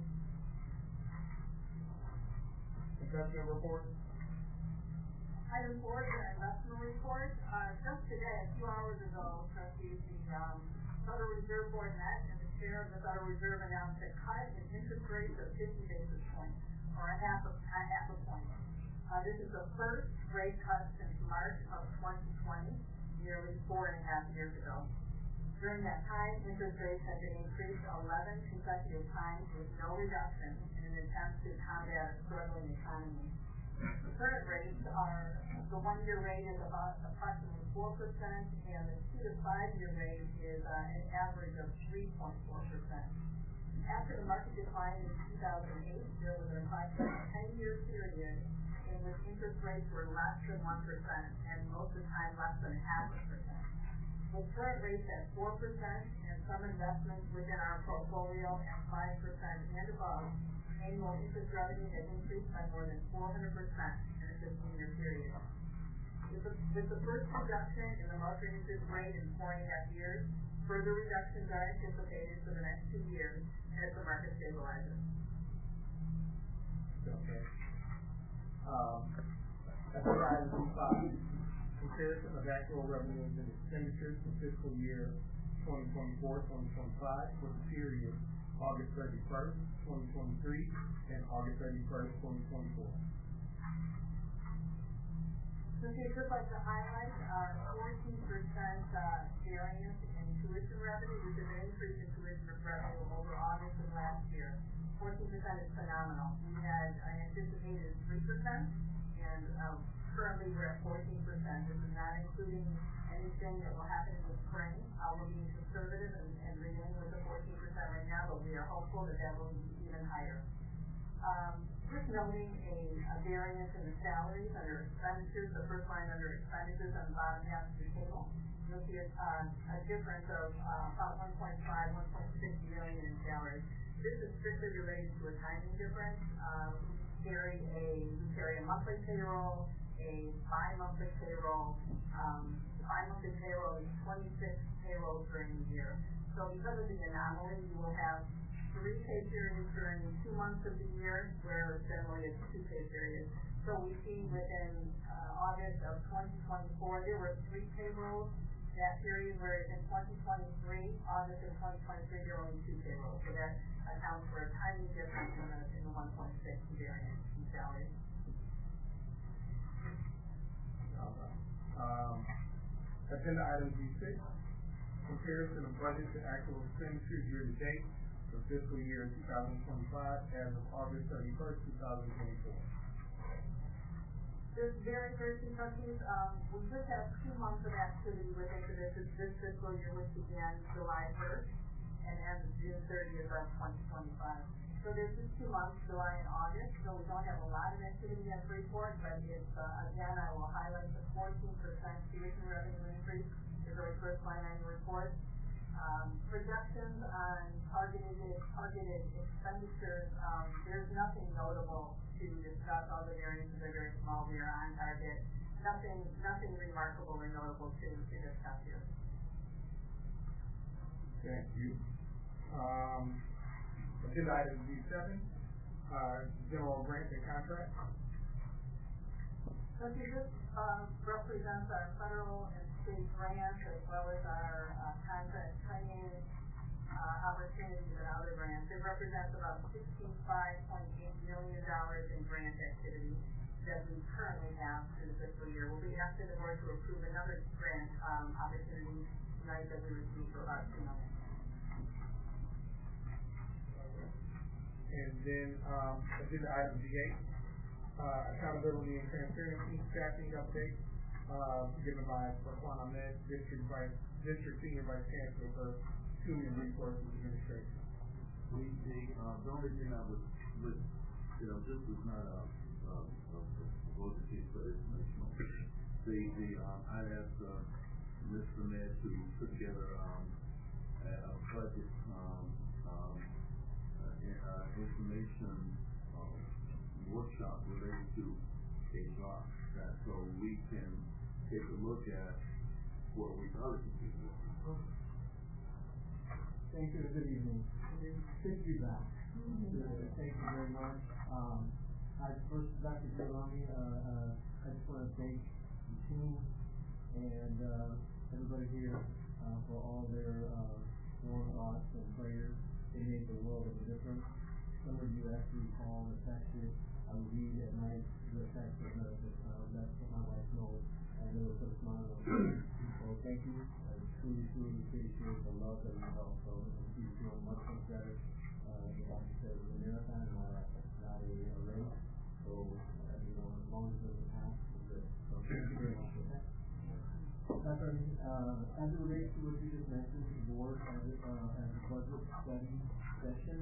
Investment report. Item four is our investment report. Uh, just today, a few hours ago, trustees, the, um, Federal Reserve Board met, and the chair of the Federal Reserve announced a cut in interest rates of fifty basis points, or a half a, a half a point. Uh, this is the first rate cut since March of twenty twenty, nearly four and a half years ago. During that time, interest rates have been increased eleven consecutive times with no reduction in an attempt to combat a struggling economy. The current rates are, the one-year rate is about approximately four percent, and the two to five-year rate is uh, an average of three point four percent. After the market decline in two thousand eight, there was an approximate ten-year period in which interest rates were less than one percent, and most of the time less than half a percent. With current rates at four percent and some investments within our portfolio at five percent and above, annual interest revenue has increased by more than four hundred percent in a fifteen-year period. With the, with the first reduction in the market interest rate in four and a half years, further reductions are anticipated for the next two years as the market stabilizes. Okay. Um, agenda item G five. Comparison of actual revenues and expenditures for fiscal year twenty twenty-four twenty twenty-five for the period August thirty-first, twenty twenty-three and August thirty-first, twenty twenty-four. So I'd just like to highlight our fourteen percent uh, variance in tuition revenue, which is an increase in tuition revenue over August of last year. fourteen percent is phenomenal. We had I anticipated three percent, and uh, currently we're at fourteen percent. This is not including anything that will happen in the spring. Uh, we're being conservative and, and remaining with the fourteen percent right now, but we are hopeful that that will be even higher. Um, just noting a, a variance in the salaries under expenditures, the first line under expenditures on the bottom half of the table. You'll see a, uh, a difference of uh, about one point five, one point six million in salaries. This is strictly related to a timing difference. Um, we carry a we carry a monthly payroll, a bi-monthly payroll. Um, the bi-monthly payroll is twenty-six payrolls during the year. So because of the anomaly, you will have three pay periods during two months of the year, where generally it's two pay periods. So we see within uh, August of twenty twenty-four, there were three payrolls that period, whereas in twenty twenty-three, August of twenty twenty-three, there were only two payrolls. So that accounts for a tiny difference in the, in the one point six variance in salaries. Okay. Um, agenda item G six. Comparison of budget to actual expenditures year to date for fiscal year two thousand twenty-five as of August thirty-first, two thousand twenty-four. This very, very few trustees, um, we just have two months of activity within this, this fiscal year, which began July first and ends June thirtieth of twenty twenty-five. So there's just two months, July and August, so we don't have a lot of activity at Freeport, but it's, uh, again, I will highlight the fourteen percent tuition revenue increase, the very first line on your report. Um, projections on targeted, targeted expenditures, um, there's nothing notable to discuss. All the variances are very small. We are on target. Nothing, nothing remarkable or notable to, to discuss here. Thank you. Um, agenda item G seven, uh, general grant and contract. So this uh, represents our federal and state grants as well as our uh, contract training uh, opportunities and other grants. It represents about sixty-five point eight million dollars in grant activity that we currently have through the fiscal year. We'll be asking the board to approve another grant um, opportunity tonight that we received for about two million dollars. And then um, agenda item G eight. Uh, accountability and transparency staffing update, uh, given by Raquan Ahmed, District Vice, District Senior Vice Chancellor for Human Resources Administration. We, the, uh, the only thing I would, would, you know, this is not a, a, a, a vote to see, but it's national. The, the, um, I'd asked, uh, Mister Ned to put together, um, a, a budget, um, um, uh, uh, information, um, workshop related to H R, that so we can take a look at what we thought it could be. Thank you, good evening. Good to be back. Uh, thank you very much. Um, I first, Doctor Giovanni, uh, uh, I just want to thank the team and, uh, everybody here, uh, for all their, uh, warm thoughts and prayers. It made the world of a difference. Some of you actually call the texted, I would read at night the text of the, uh, that's what my wife knows, and it was put a smile on me. So thank you. I truly, truly appreciate the love that you have also. And keep doing much, much better. Uh, the doctor said it was a marathon, not a, not a, a race. So, uh, you know, as long as there's a path, it's good. So thank you very much for that. Doctor, uh, as it relates to what you just mentioned, the board as, uh, as a budget study session,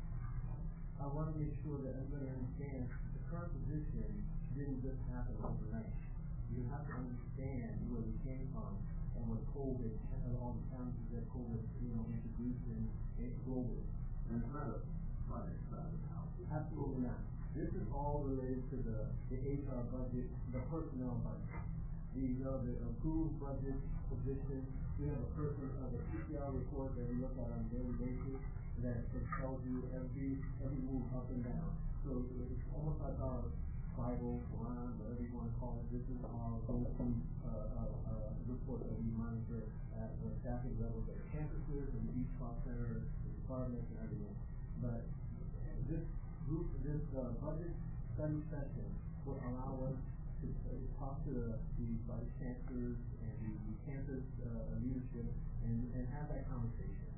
I want to make sure that everybody understands the current position didn't just happen overnight. You have to understand where we came from and what COVID, and all the challenges that COVID, you know, introduced in, in globally. And it's not a finance side of the house. Absolutely not. This is all related to the, the H R budget, the personnel budget. These are the approved budget positions. We have a person, uh, the P C R report that we look at on a daily basis that tells you every, every move up and down. So it's almost like our Bible, Quran, whatever you want to call it. This is our go-to uh, uh, uh, report that we monitor at the staffing levels at the campuses and each cost center, the departments, and everything. But this group, this uh, budget study session will allow us to uh, talk to the, the vice chancellors and the, the campus uh, leadership and, and have that conversation.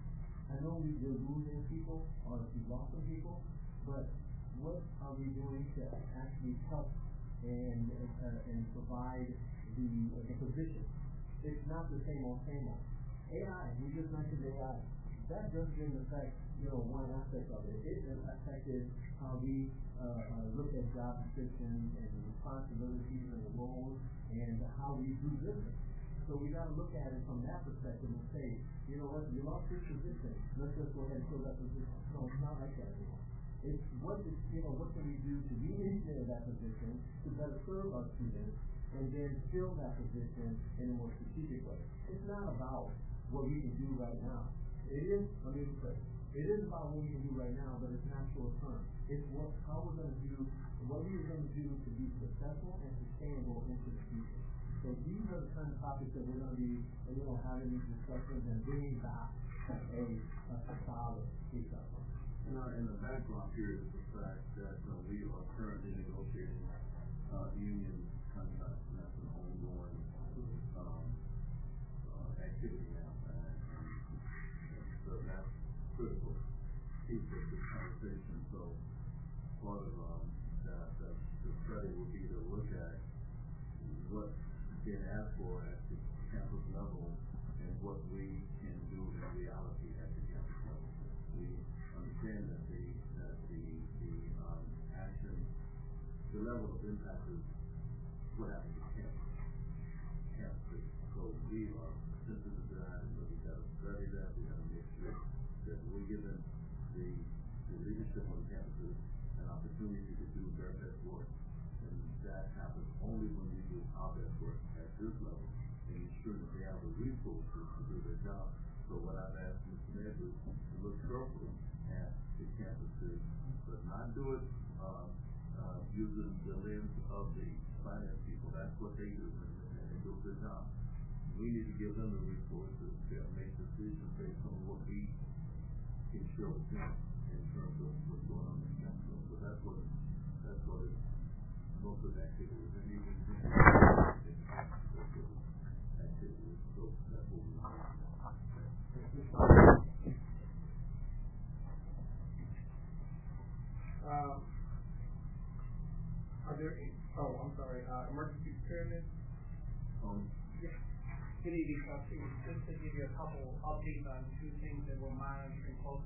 I know we, we're losing people or we've lost some people, but what are we doing to actually help and uh, and provide the uh, the position? It's not the same old same old. A I, we just mentioned A I. That just didn't affect, you know, one aspect of it. It affected how we uh, uh, look at job descriptions and the responsibilities and the roles and how we do business. So we got to look at it from that perspective and say, you know what, we lost this position. Let's just go ahead and fill that position. No, it's not like that anymore. It's what is, you know, what can we do to re-engineer that position to better serve our students and then fill that position in a more strategic way. It's not about what we can do right now. It is, let me rephrase, it is about what we can do right now, but it's not short term. It's what, how we're going to do, what we are going to do to be successful and sustainable into the future. So these are the kind of topics that we're going to be, you know, having these discussions and bringing back a, a solid piece of them. You know, in the background here is the fact that uh, we are currently negotiating uh, union contracts, and that's an ongoing um, uh, activity now. And, and so that's critical piece of this conversation. So part of um, that, that the study will be to look at what's being asked for at the campus level and what we can do in reality at the campus level. We understand that the that the the um, action, the level of impact is what happens at campus. Campus. So we are simply designed, but we got to study that. We got to make sure that we're giving the the leadership on campuses an opportunity to do their best work, and that happens only when we do our best work at this level, and ensure that they have the resources to do their job. So what I've asked Mister Nedry to look carefully at the campuses, but not do it uh, uh, using the lens of the finance people. That's what they do, and they do a good job. We need to give them the resources to make decisions based on what we can show them in terms of what's going on in campus. So that's what that's what it, most of the activities, and even activities. So that's what we want. Um, are there any, oh, I'm sorry, uh, emergency preparedness? Um, Yeah. Good evening, uh, just to give you a couple updates on two things that we're monitoring closely.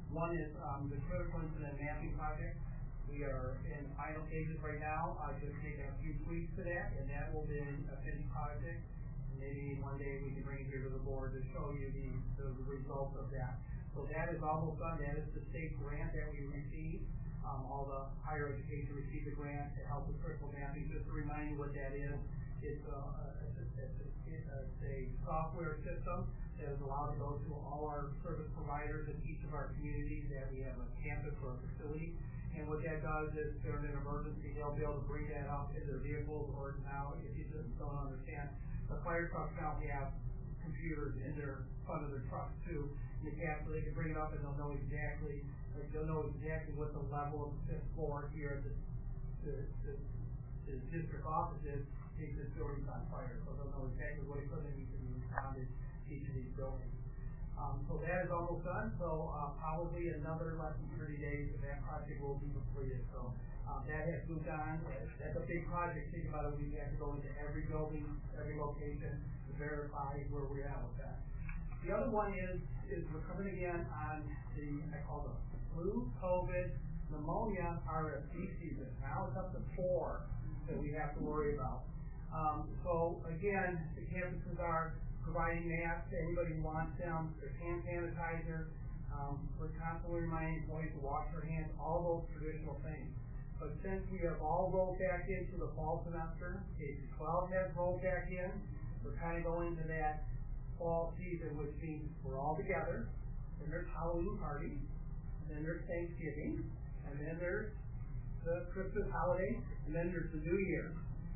One is, um, the critical incident mapping project. We are in final stages right now, uh, just making a few tweaks to that, and that will be a finished project. Maybe one day we can bring it here to the board to show you the, the results of that. So that is almost done. That is the state grant that we received. Um, all the higher education received a grant to help with critical mapping. Just to remind you what that is, it's a, it's a, it's a, it's a software system that is allowed to go to all our service providers in each of our communities that we have a campus or a facility. And what that does is, during an emergency, they'll be able to bring that up in their vehicles, or now, if you just don't understand, the fire trucks now have computers in their front of their trucks too. In the cab, so they can bring it up and they'll know exactly, like they'll know exactly what the level of the fifth floor here at the, the, the, the district office is, in case this building's on fire. So they'll know exactly what equipment needs to be responded to each of these buildings. Um, so that is almost done, so uh, probably another less than thirty days and that project will be completed. So um, that has moved on. That's a big project. Think about it, we have to go into every building, every location to verify where we're at with that. The other one is, is we're coming again on the, I call the flu, COVID, pneumonia R S V season. Now it's up to four that we have to worry about. Um, so again, the campuses are providing masks to anybody who wants them, their hand sanitizer, um, we're constantly reminding employees to wash their hands, all those traditional things. But since we have all rolled back into the fall semester, K through twelve has rolled back in, we're kind of going to that fall season, which means we're all together, and there's Halloween parties, and then there's Thanksgiving, and then there's the Christmas holiday, and then there's the New Year.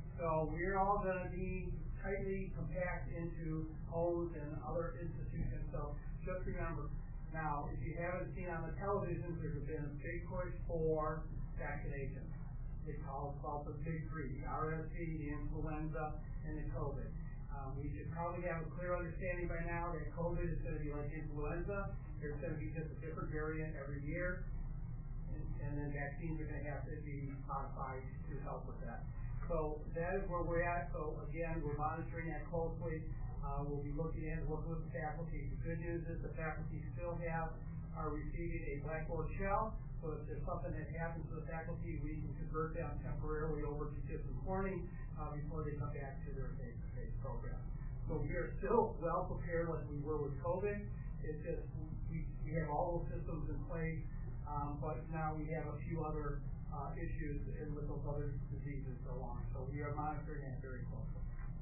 So we're all going to be tightly compact into homes and other institutions. So just remember, now, if you haven't seen on the television, there's been a big push for vaccination. They call it called the big three, the R S V, the influenza, and the COVID. Um, we should probably have a clear understanding by now that COVID is going to be like influenza. There's going to be just a different variant every year. And, and then vaccines are going to have to be modified to help with that. So that is where we're at. So again, we're monitoring that closely. Uh, we'll be looking at working with the faculty. The good news is the faculty still have are receiving a Blackboard shell. So if there's something that happens to the faculty, we can convert them temporarily over to distance learning uh, before they come back to their face-to-face program. So we are still well prepared like we were with COVID. It's just we, we have all those systems in place, um, but now we have a few other Uh, issues and with those other diseases so on. So we are monitoring that very closely.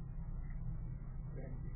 Thank you.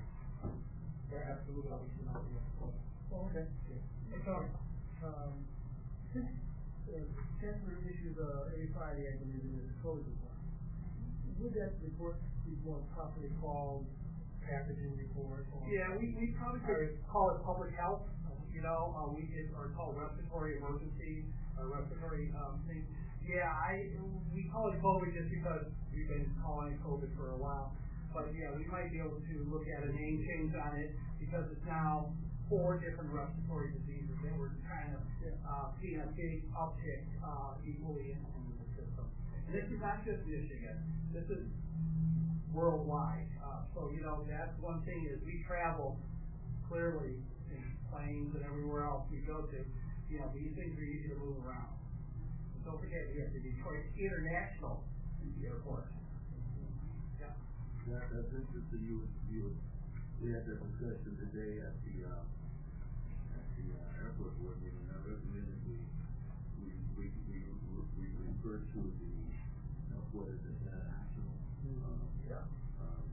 Yeah, absolutely. Oh, okay. Yeah. Sorry. Um, since uh, Chancellor issued uh, A Friday, I believe, in his closing report, would that report be more properly called pathogen report? Or yeah, we, we probably could call it public health. You know, uh, we could, or call respiratory emergency, or respiratory um, thing. Yeah, I we call it COVID just because we've been calling it COVID for a while. But yeah, we might be able to look at a name change on it because it's now four different respiratory diseases that we're kind of uh, seeing a big uptick uh, equally in, in the system. And this is not just Michigan. This is worldwide. Uh, so, you know, that's one thing is we travel clearly in planes and everywhere else we go to. You know, these things are easy to move around. And don't forget, we have the Detroit International Airport. Yeah. That, that's interesting. You, you, we had that discussion today at the, uh, at the uh, airport board meeting. I recommended we, we, we, we, we refer to the, uh, what is it, international. Um, yeah. Um,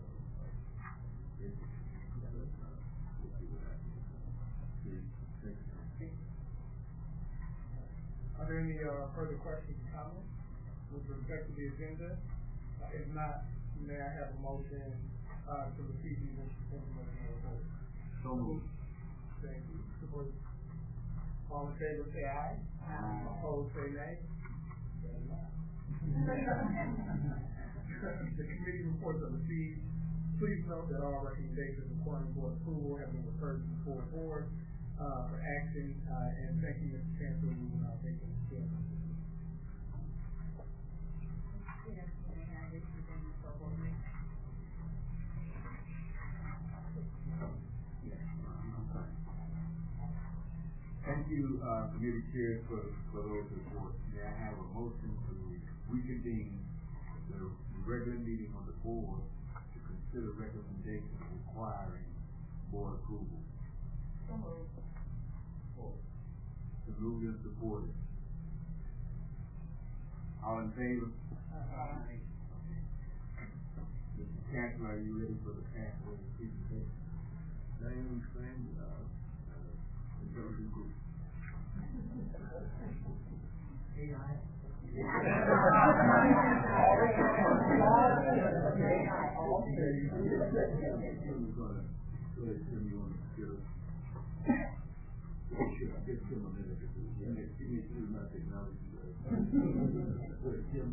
uh, it, Are there any uh, further questions or comments with respect to the agenda? Uh, if not, may I have a motion uh, to receive these information report? So moved. Thank you. Support. All in favor, say aye. Aye. Opposed, say nay. The committee reports are received. Please note that all recommendations requiring board approval have been referred to the full board uh, for action. Uh, and thank you, Mister Chancellor. We will now take this to Thank you. uh, committee chairs for, for those reports. May I have a motion to reconvene the regular meeting of the board to consider recommendations requiring board approval? So moved. To move and supported. All in favor? Aye. Mister Chancellor, are you ready for the pathway presentation? Same, same, uh, uh, intelligent group. A I. Tim's gonna, go ahead, Tim, you wanna get us? Sure, I guess Tim a minute or two. Yeah, next, give me, this is not technology, right? Go ahead, Tim.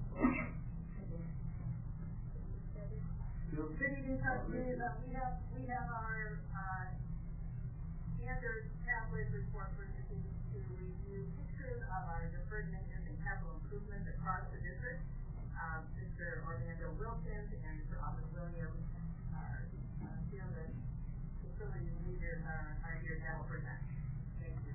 Tim? Good evening, trustees. Uh, we have, we have our, uh, standard pathways report for the city to review pictures of our deferred maintenance and capital improvements across the district. Uh, Mister Orlando Wilkins and Mister Austin Williams are, uh, here, the facility leaders are, are here to help present. Thank you.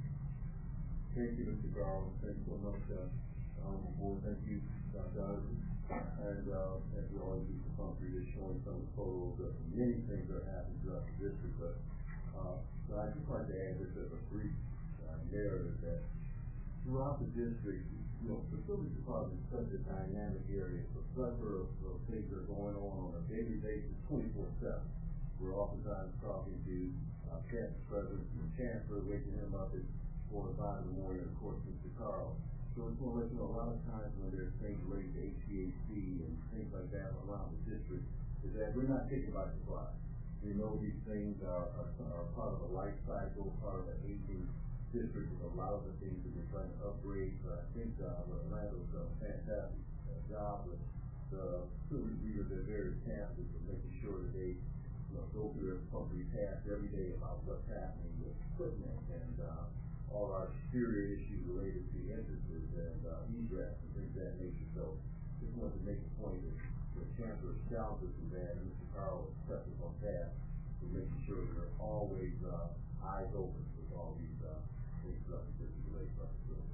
Thank you, Mister Carl. Thank you so much, uh, honorable board. Thank you, Doctor Iverson. And, uh, as we always do for Humphrey, just showing some photos of many things that are happening throughout the district, but, uh, so I'd just like to add this as a brief, uh, narrative that throughout the district, you know, facilities department is such a dynamic area. The plethora of, of things that are going on on a daily basis, twenty-four seven. We're oftentimes talking to uh, campus presidents and the chancellor, waking him up at four or five in the morning, and of course, Mister Carl. So I just want to let you know, a lot of times when there's things related to H V A C and things like that around the district, is that we're not taken by surprise. We know these things are, are, are part of a life cycle, part of an aging district with a lot of the things that we're trying to upgrade. But I think uh, Orlando's done a fantastic uh, job with the facility leaders at various campuses of making sure that they, you know, go through their company tasks every day about what's happening with equipment and uh, all our security issues related to entrances and uh, egress and things of that nature. So just wanted to make a point that the chancellor challenges from that, and Mister Carl kept us on task for making sure that they're always uh, eyes open with all these uh, things throughout the district related to our facility.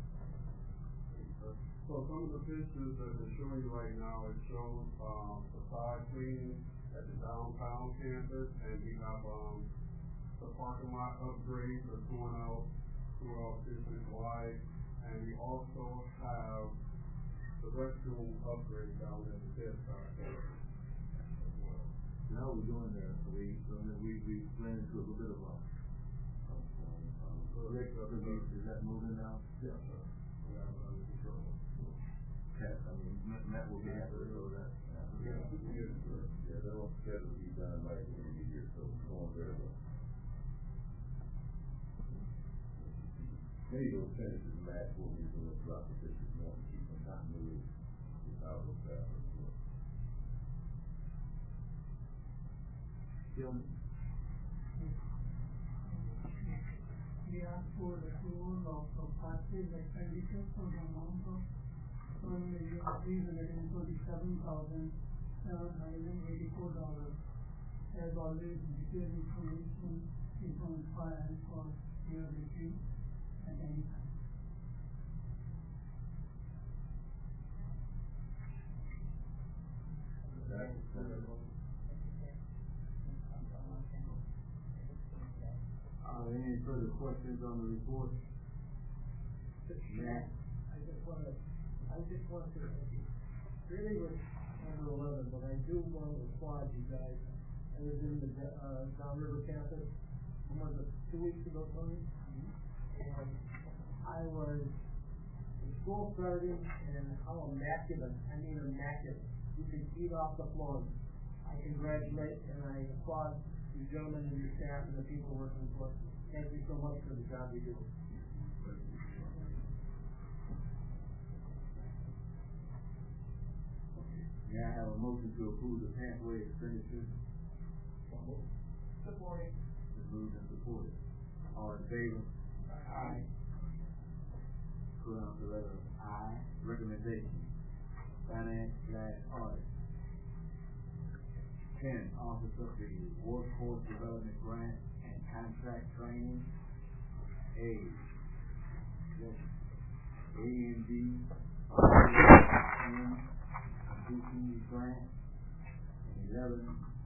So some of the pictures that they're showing you right now, it shows, um, facade cleaning at the downtown campus, and we have, um, the parking lot upgrades that's going out throughout district wide, and we also have the restroom upgrade down at the Dead Star campus as well. Now we're doing that, so we, so then we, we ran into a little bit of a, um, um, Rick, uh, is that moving now? Yes, sir. We have it under control. Okay, I mean, Matt, Matt will be happy to know that. Yeah, yes, sir. Yeah, they're all scheduled to be done by the end of the year, so it's going very well. Many of those finishes match what we're doing throughout the district, we want to keep them continuity without those efforts. Jim? We ask for the approval of the pathways expenditure for the amount of one million three hundred and forty-seven thousand seven hundred and eighty-four dollars. As always, detailed information is on file for your review at any time. Are there any further questions on the report? Matt? I just wanna, I just want to, really was number eleven, but I do want to applaud you guys. I was in the, uh, Down River campus, when was it, two weeks ago, Tony? And I was, the school starting, and how immaculate, I mean immaculate. You could eat off the floor. I congratulate and I applaud you gentlemen and your staff and the people working for us. Thank you so much for the job you do. May I have a motion to approve the pathway expenditure? Supported. It's moved and supported. All in favor? Aye. Put on the letter I. Recommendation. Finance slash audit. Ten, Office of the Workforce Development Grant and Contract Training. A, A and D, and teaching grant, and eleven,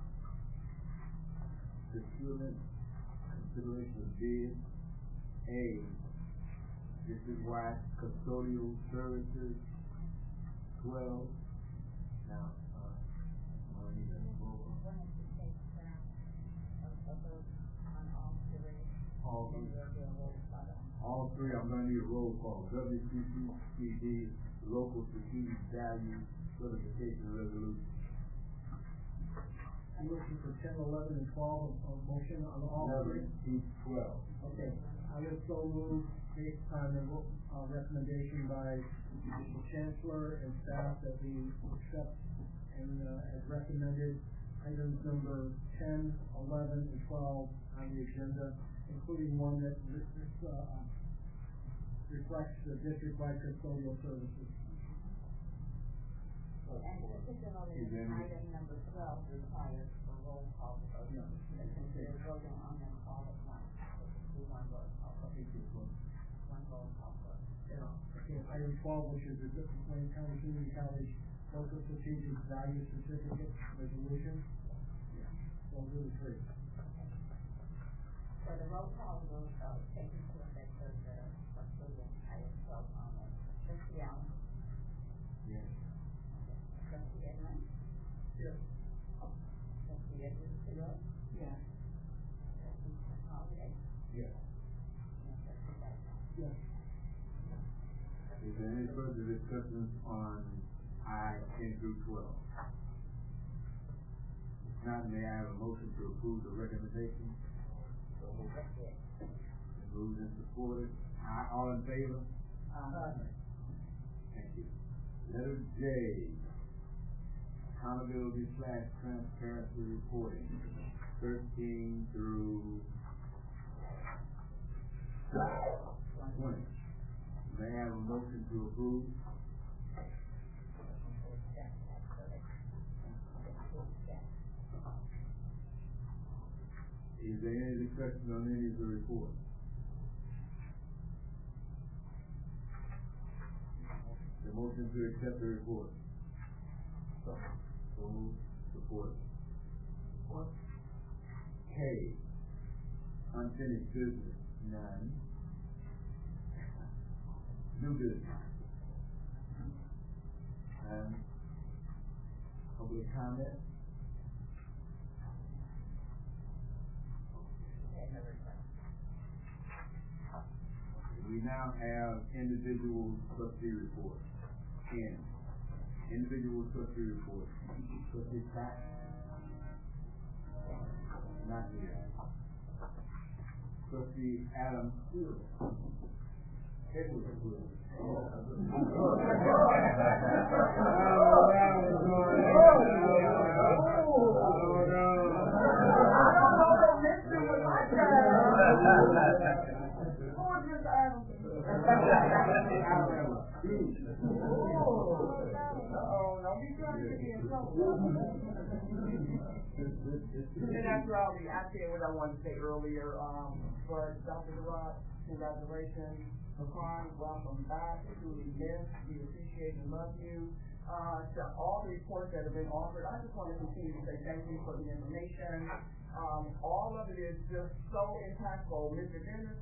procurement, consideration of bid. A, district-wide custodial services. Twelve, now, uh, I need a roll call. One is to take that, of, of those on all three. All And three. we'll do a roll call on. All three, I'm gonna need a roll call. W C C D, local strategic value certification resolution. I'm looking for ten, eleven, and twelve, a motion on all three. Eleven through twelve. Okay, I would so move based on the, uh, recommendation by the Chancellor and staff that we accept and, uh, as recommended, items number ten, eleven, and twelve on the agenda, including one that, re- uh, reflects the district-wide custodial services. And particularly Is there any- item number twelve requires a roll call vote. Yeah. Since we're voting on them all at once, we want roll call vote. One roll call vote. Yeah, okay, item twelve, which is the Different Wayne County Community College Local Strategic Value Certificate Resolution. Yeah, so those are the three. So the roll call will, uh, take into effect of the, custodian item twelve on it. Trustee Allen? Yes. Trustee Edmonds? Yes. Trustee Edmonds, Tyrell? Yes. Trustee Holiday? Yes. And Trustee Dyson? Yes. Is there any further discussions on I ten through twelve? If not, may I have a motion to approve the recommendation? Moved and supported. Aye, all in favor? Uh, Thank you. Letter J, accountability slash transparency reporting, thirteen through twenty. May I have a motion to approve? Is there any discussion on any of the reports? The motion to accept the report. So, so moved, supported. K, unfinished business, none. New business. And public comment. We now have individual trustee reports. Ten. Individual trustee reports. Trustee Pat? Not here. Trustee Adam Steele. Edward Steele. Uh-oh, don't be trying to get me in trouble. And after all, the, I said what I wanted to say earlier, um, but Doctor Durant, congratulations. Pecan, welcome back. Truly miss, we appreciate and love you. Uh, to all the reports that have been offered, I just want to continue to say thank you for the information. Um, all of it is just so impactful. Mister Dennis,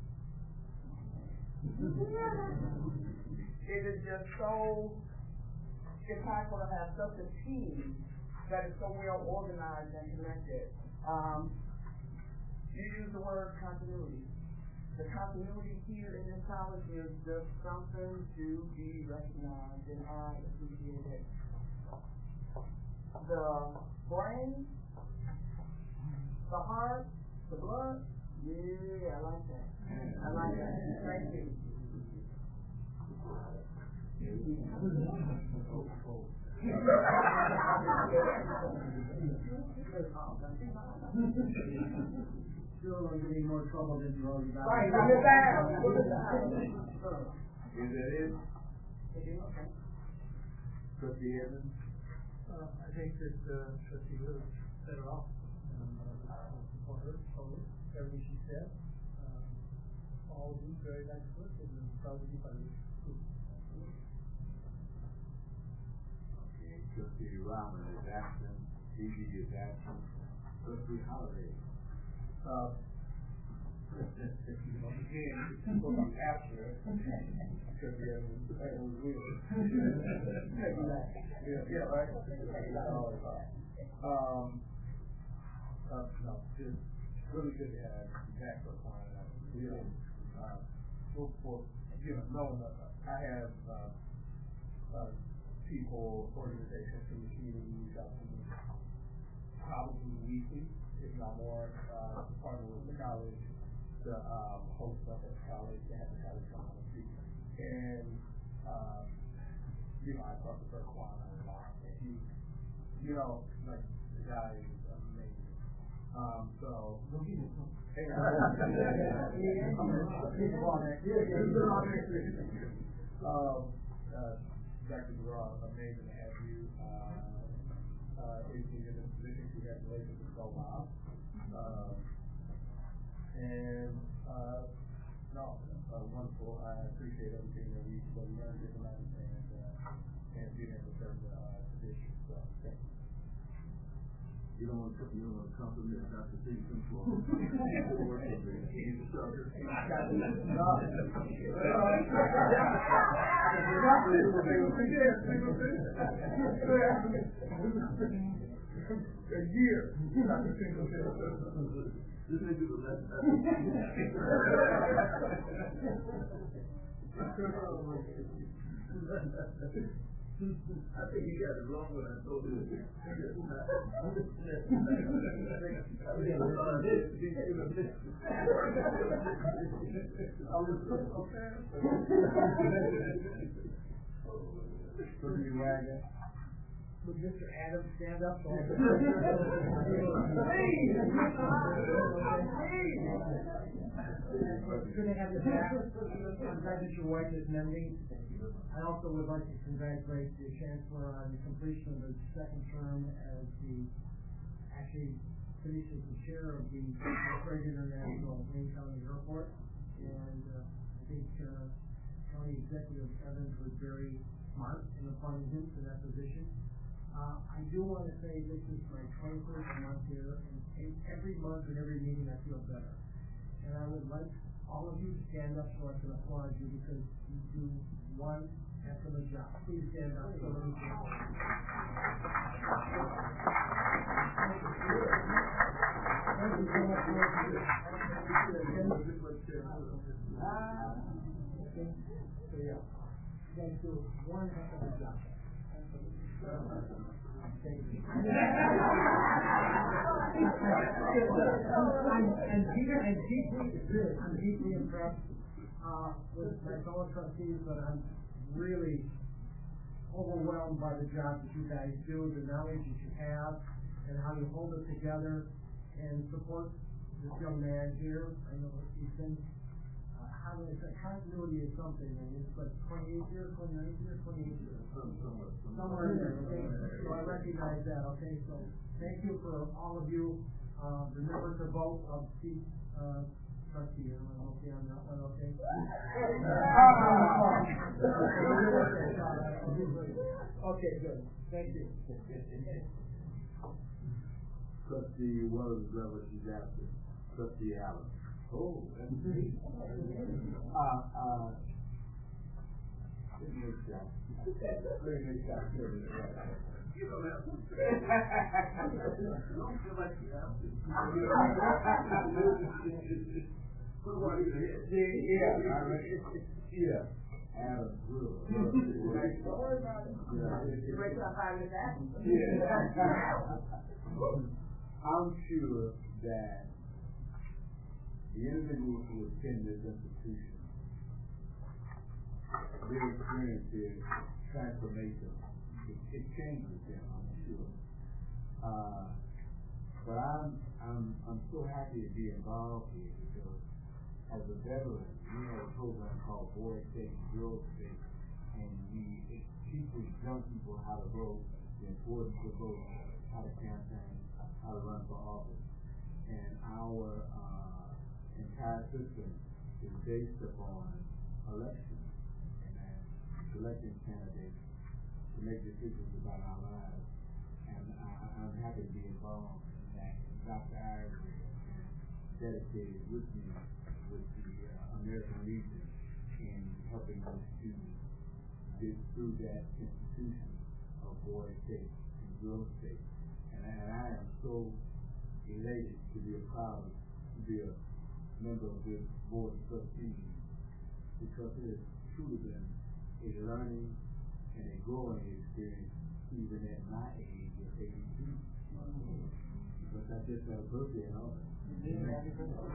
it is just so impactful to have such a team that is so well organized and connected. Um, you use the word continuity. The continuity here in this college is just something to be recognized, and I appreciate it. The brain, the heart, the blood, yeah, I like that. I like that. Thank you. Still don't get any more trouble than you already got. Right, put it down, put it down. Is that it? Okay. Trustee Evans? Uh, I think that, uh, Trustee Lewis set it off, and, uh, for her, totally, everything she said. Um, all will do very nice work and will probably be part of this group. Okay, trustee Rahman is absent, D D is absent, trustee Holiday. Uh, again, it's supposed to be after, because we have, that was weird. Yeah, yeah, right? Um, uh, no, just really good to have Jack for client. You know, uh, for, for, you know, knowing that I have, uh, uh, people, organizations, community reach out to me probably weekly, if not more, uh, partner with the college to um, host stuff at the college, to have the college come on and speak. And, um, you know, I talked to Sir Quan a lot, and he, you know, like, the guy is amazing. Um, so, hey, um, uh, Doctor Durrell, amazing to have you. Uh, uh, if you're in this position, congratulations to go out. Um, and, uh, no, uh, wonderful. I appreciate everything that we've learned tonight and, uh, and being able to serve the, uh, position. So, thank you. You don't want to, you don't want to compliment Doctor Stevenson for working with the instructor. A year. Doctor Stevenson. This may be the last time. I think he got it wrong when I told him. Trustee Wagner. Would Mister Adams stand up? So I can... It's good to have you back. I'm glad that your wife is mending. I also would like to congratulate the Chancellor on the completion of his second term as the, actually finished as the chair of the Great International Wayne County Airport. And uh, I think uh, County Executive Evans was very smart in appointing him to that position. Uh, I do want to say this is my twenty-first month here, and, and every month and every meeting I feel better. And I would like all of you to stand up so I can applaud you because you do one heck of a job. Please stand up so that we can. Thank you so much for what you do. Okay. So yeah, you guys do one heck of a job. Thank you. I'm, I'm, deeply, I'm deeply, really, I'm deeply impressed uh, with my fellow trustees, but I'm really overwhelmed by the job that you guys do, the knowledge that you have, and how you hold it together and support this young man here. I know he's been, uh, how do I say, continuity is something, and it's like twenty-eight years, twenty-nine years, twenty-eight years. Somewhere in there, okay? So I recognize that, okay? So thank you for all of you. Uh, remember to vote of Steve, uh, trustee, and I'm okay on that one, okay? Okay, good. Thank you. Trustee Wells, Level, she's after. Trustee Allen. Oh, that's me. Uh, uh, Next shot. Next shot. You don't have to. You don't feel like you have to. Put one in your head. Yeah, yeah. Yeah. Adam Brewer. Don't worry about it. You wait till I find this out. I'm sure that the individuals who attend this institution, their experience is transformational. It, it changes them, I'm sure. Uh, but I'm I'm I'm so happy to be involved here because as a veteran, we have a program called Boys State and Girls State, and we teach young people how to vote, the importance of voting, how to campaign, how to run for office. And our uh, entire system is based upon elections and uh, selecting candidates to make decisions about our lives. And I, I'm happy to be involved in that. And Doctor Ivory has dedicated with me with the uh, American Legion in helping those students get through that institution of boy state and girl state. And, and I am so elated to be a proud to be a member of this board of trustees, because it has truly been a learning and a growing experience even at my age of eighty-two. But I just had a birthday and all that. The other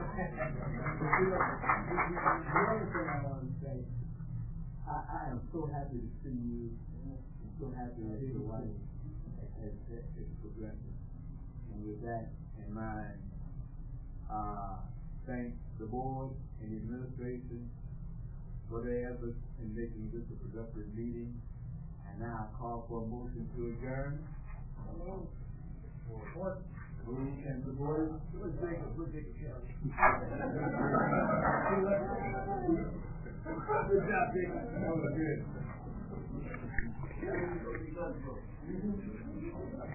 thing I want to say, I, I am so happy to see you. I'm so happy that your wife has, has, has progressed. And with that in mind, uh, thank the board and the administration for their efforts in making this a productive meeting. And now I call for a motion to adjourn. Support. Moved and supported. We'll take it, we'll take it, good job, Jacob. That was good.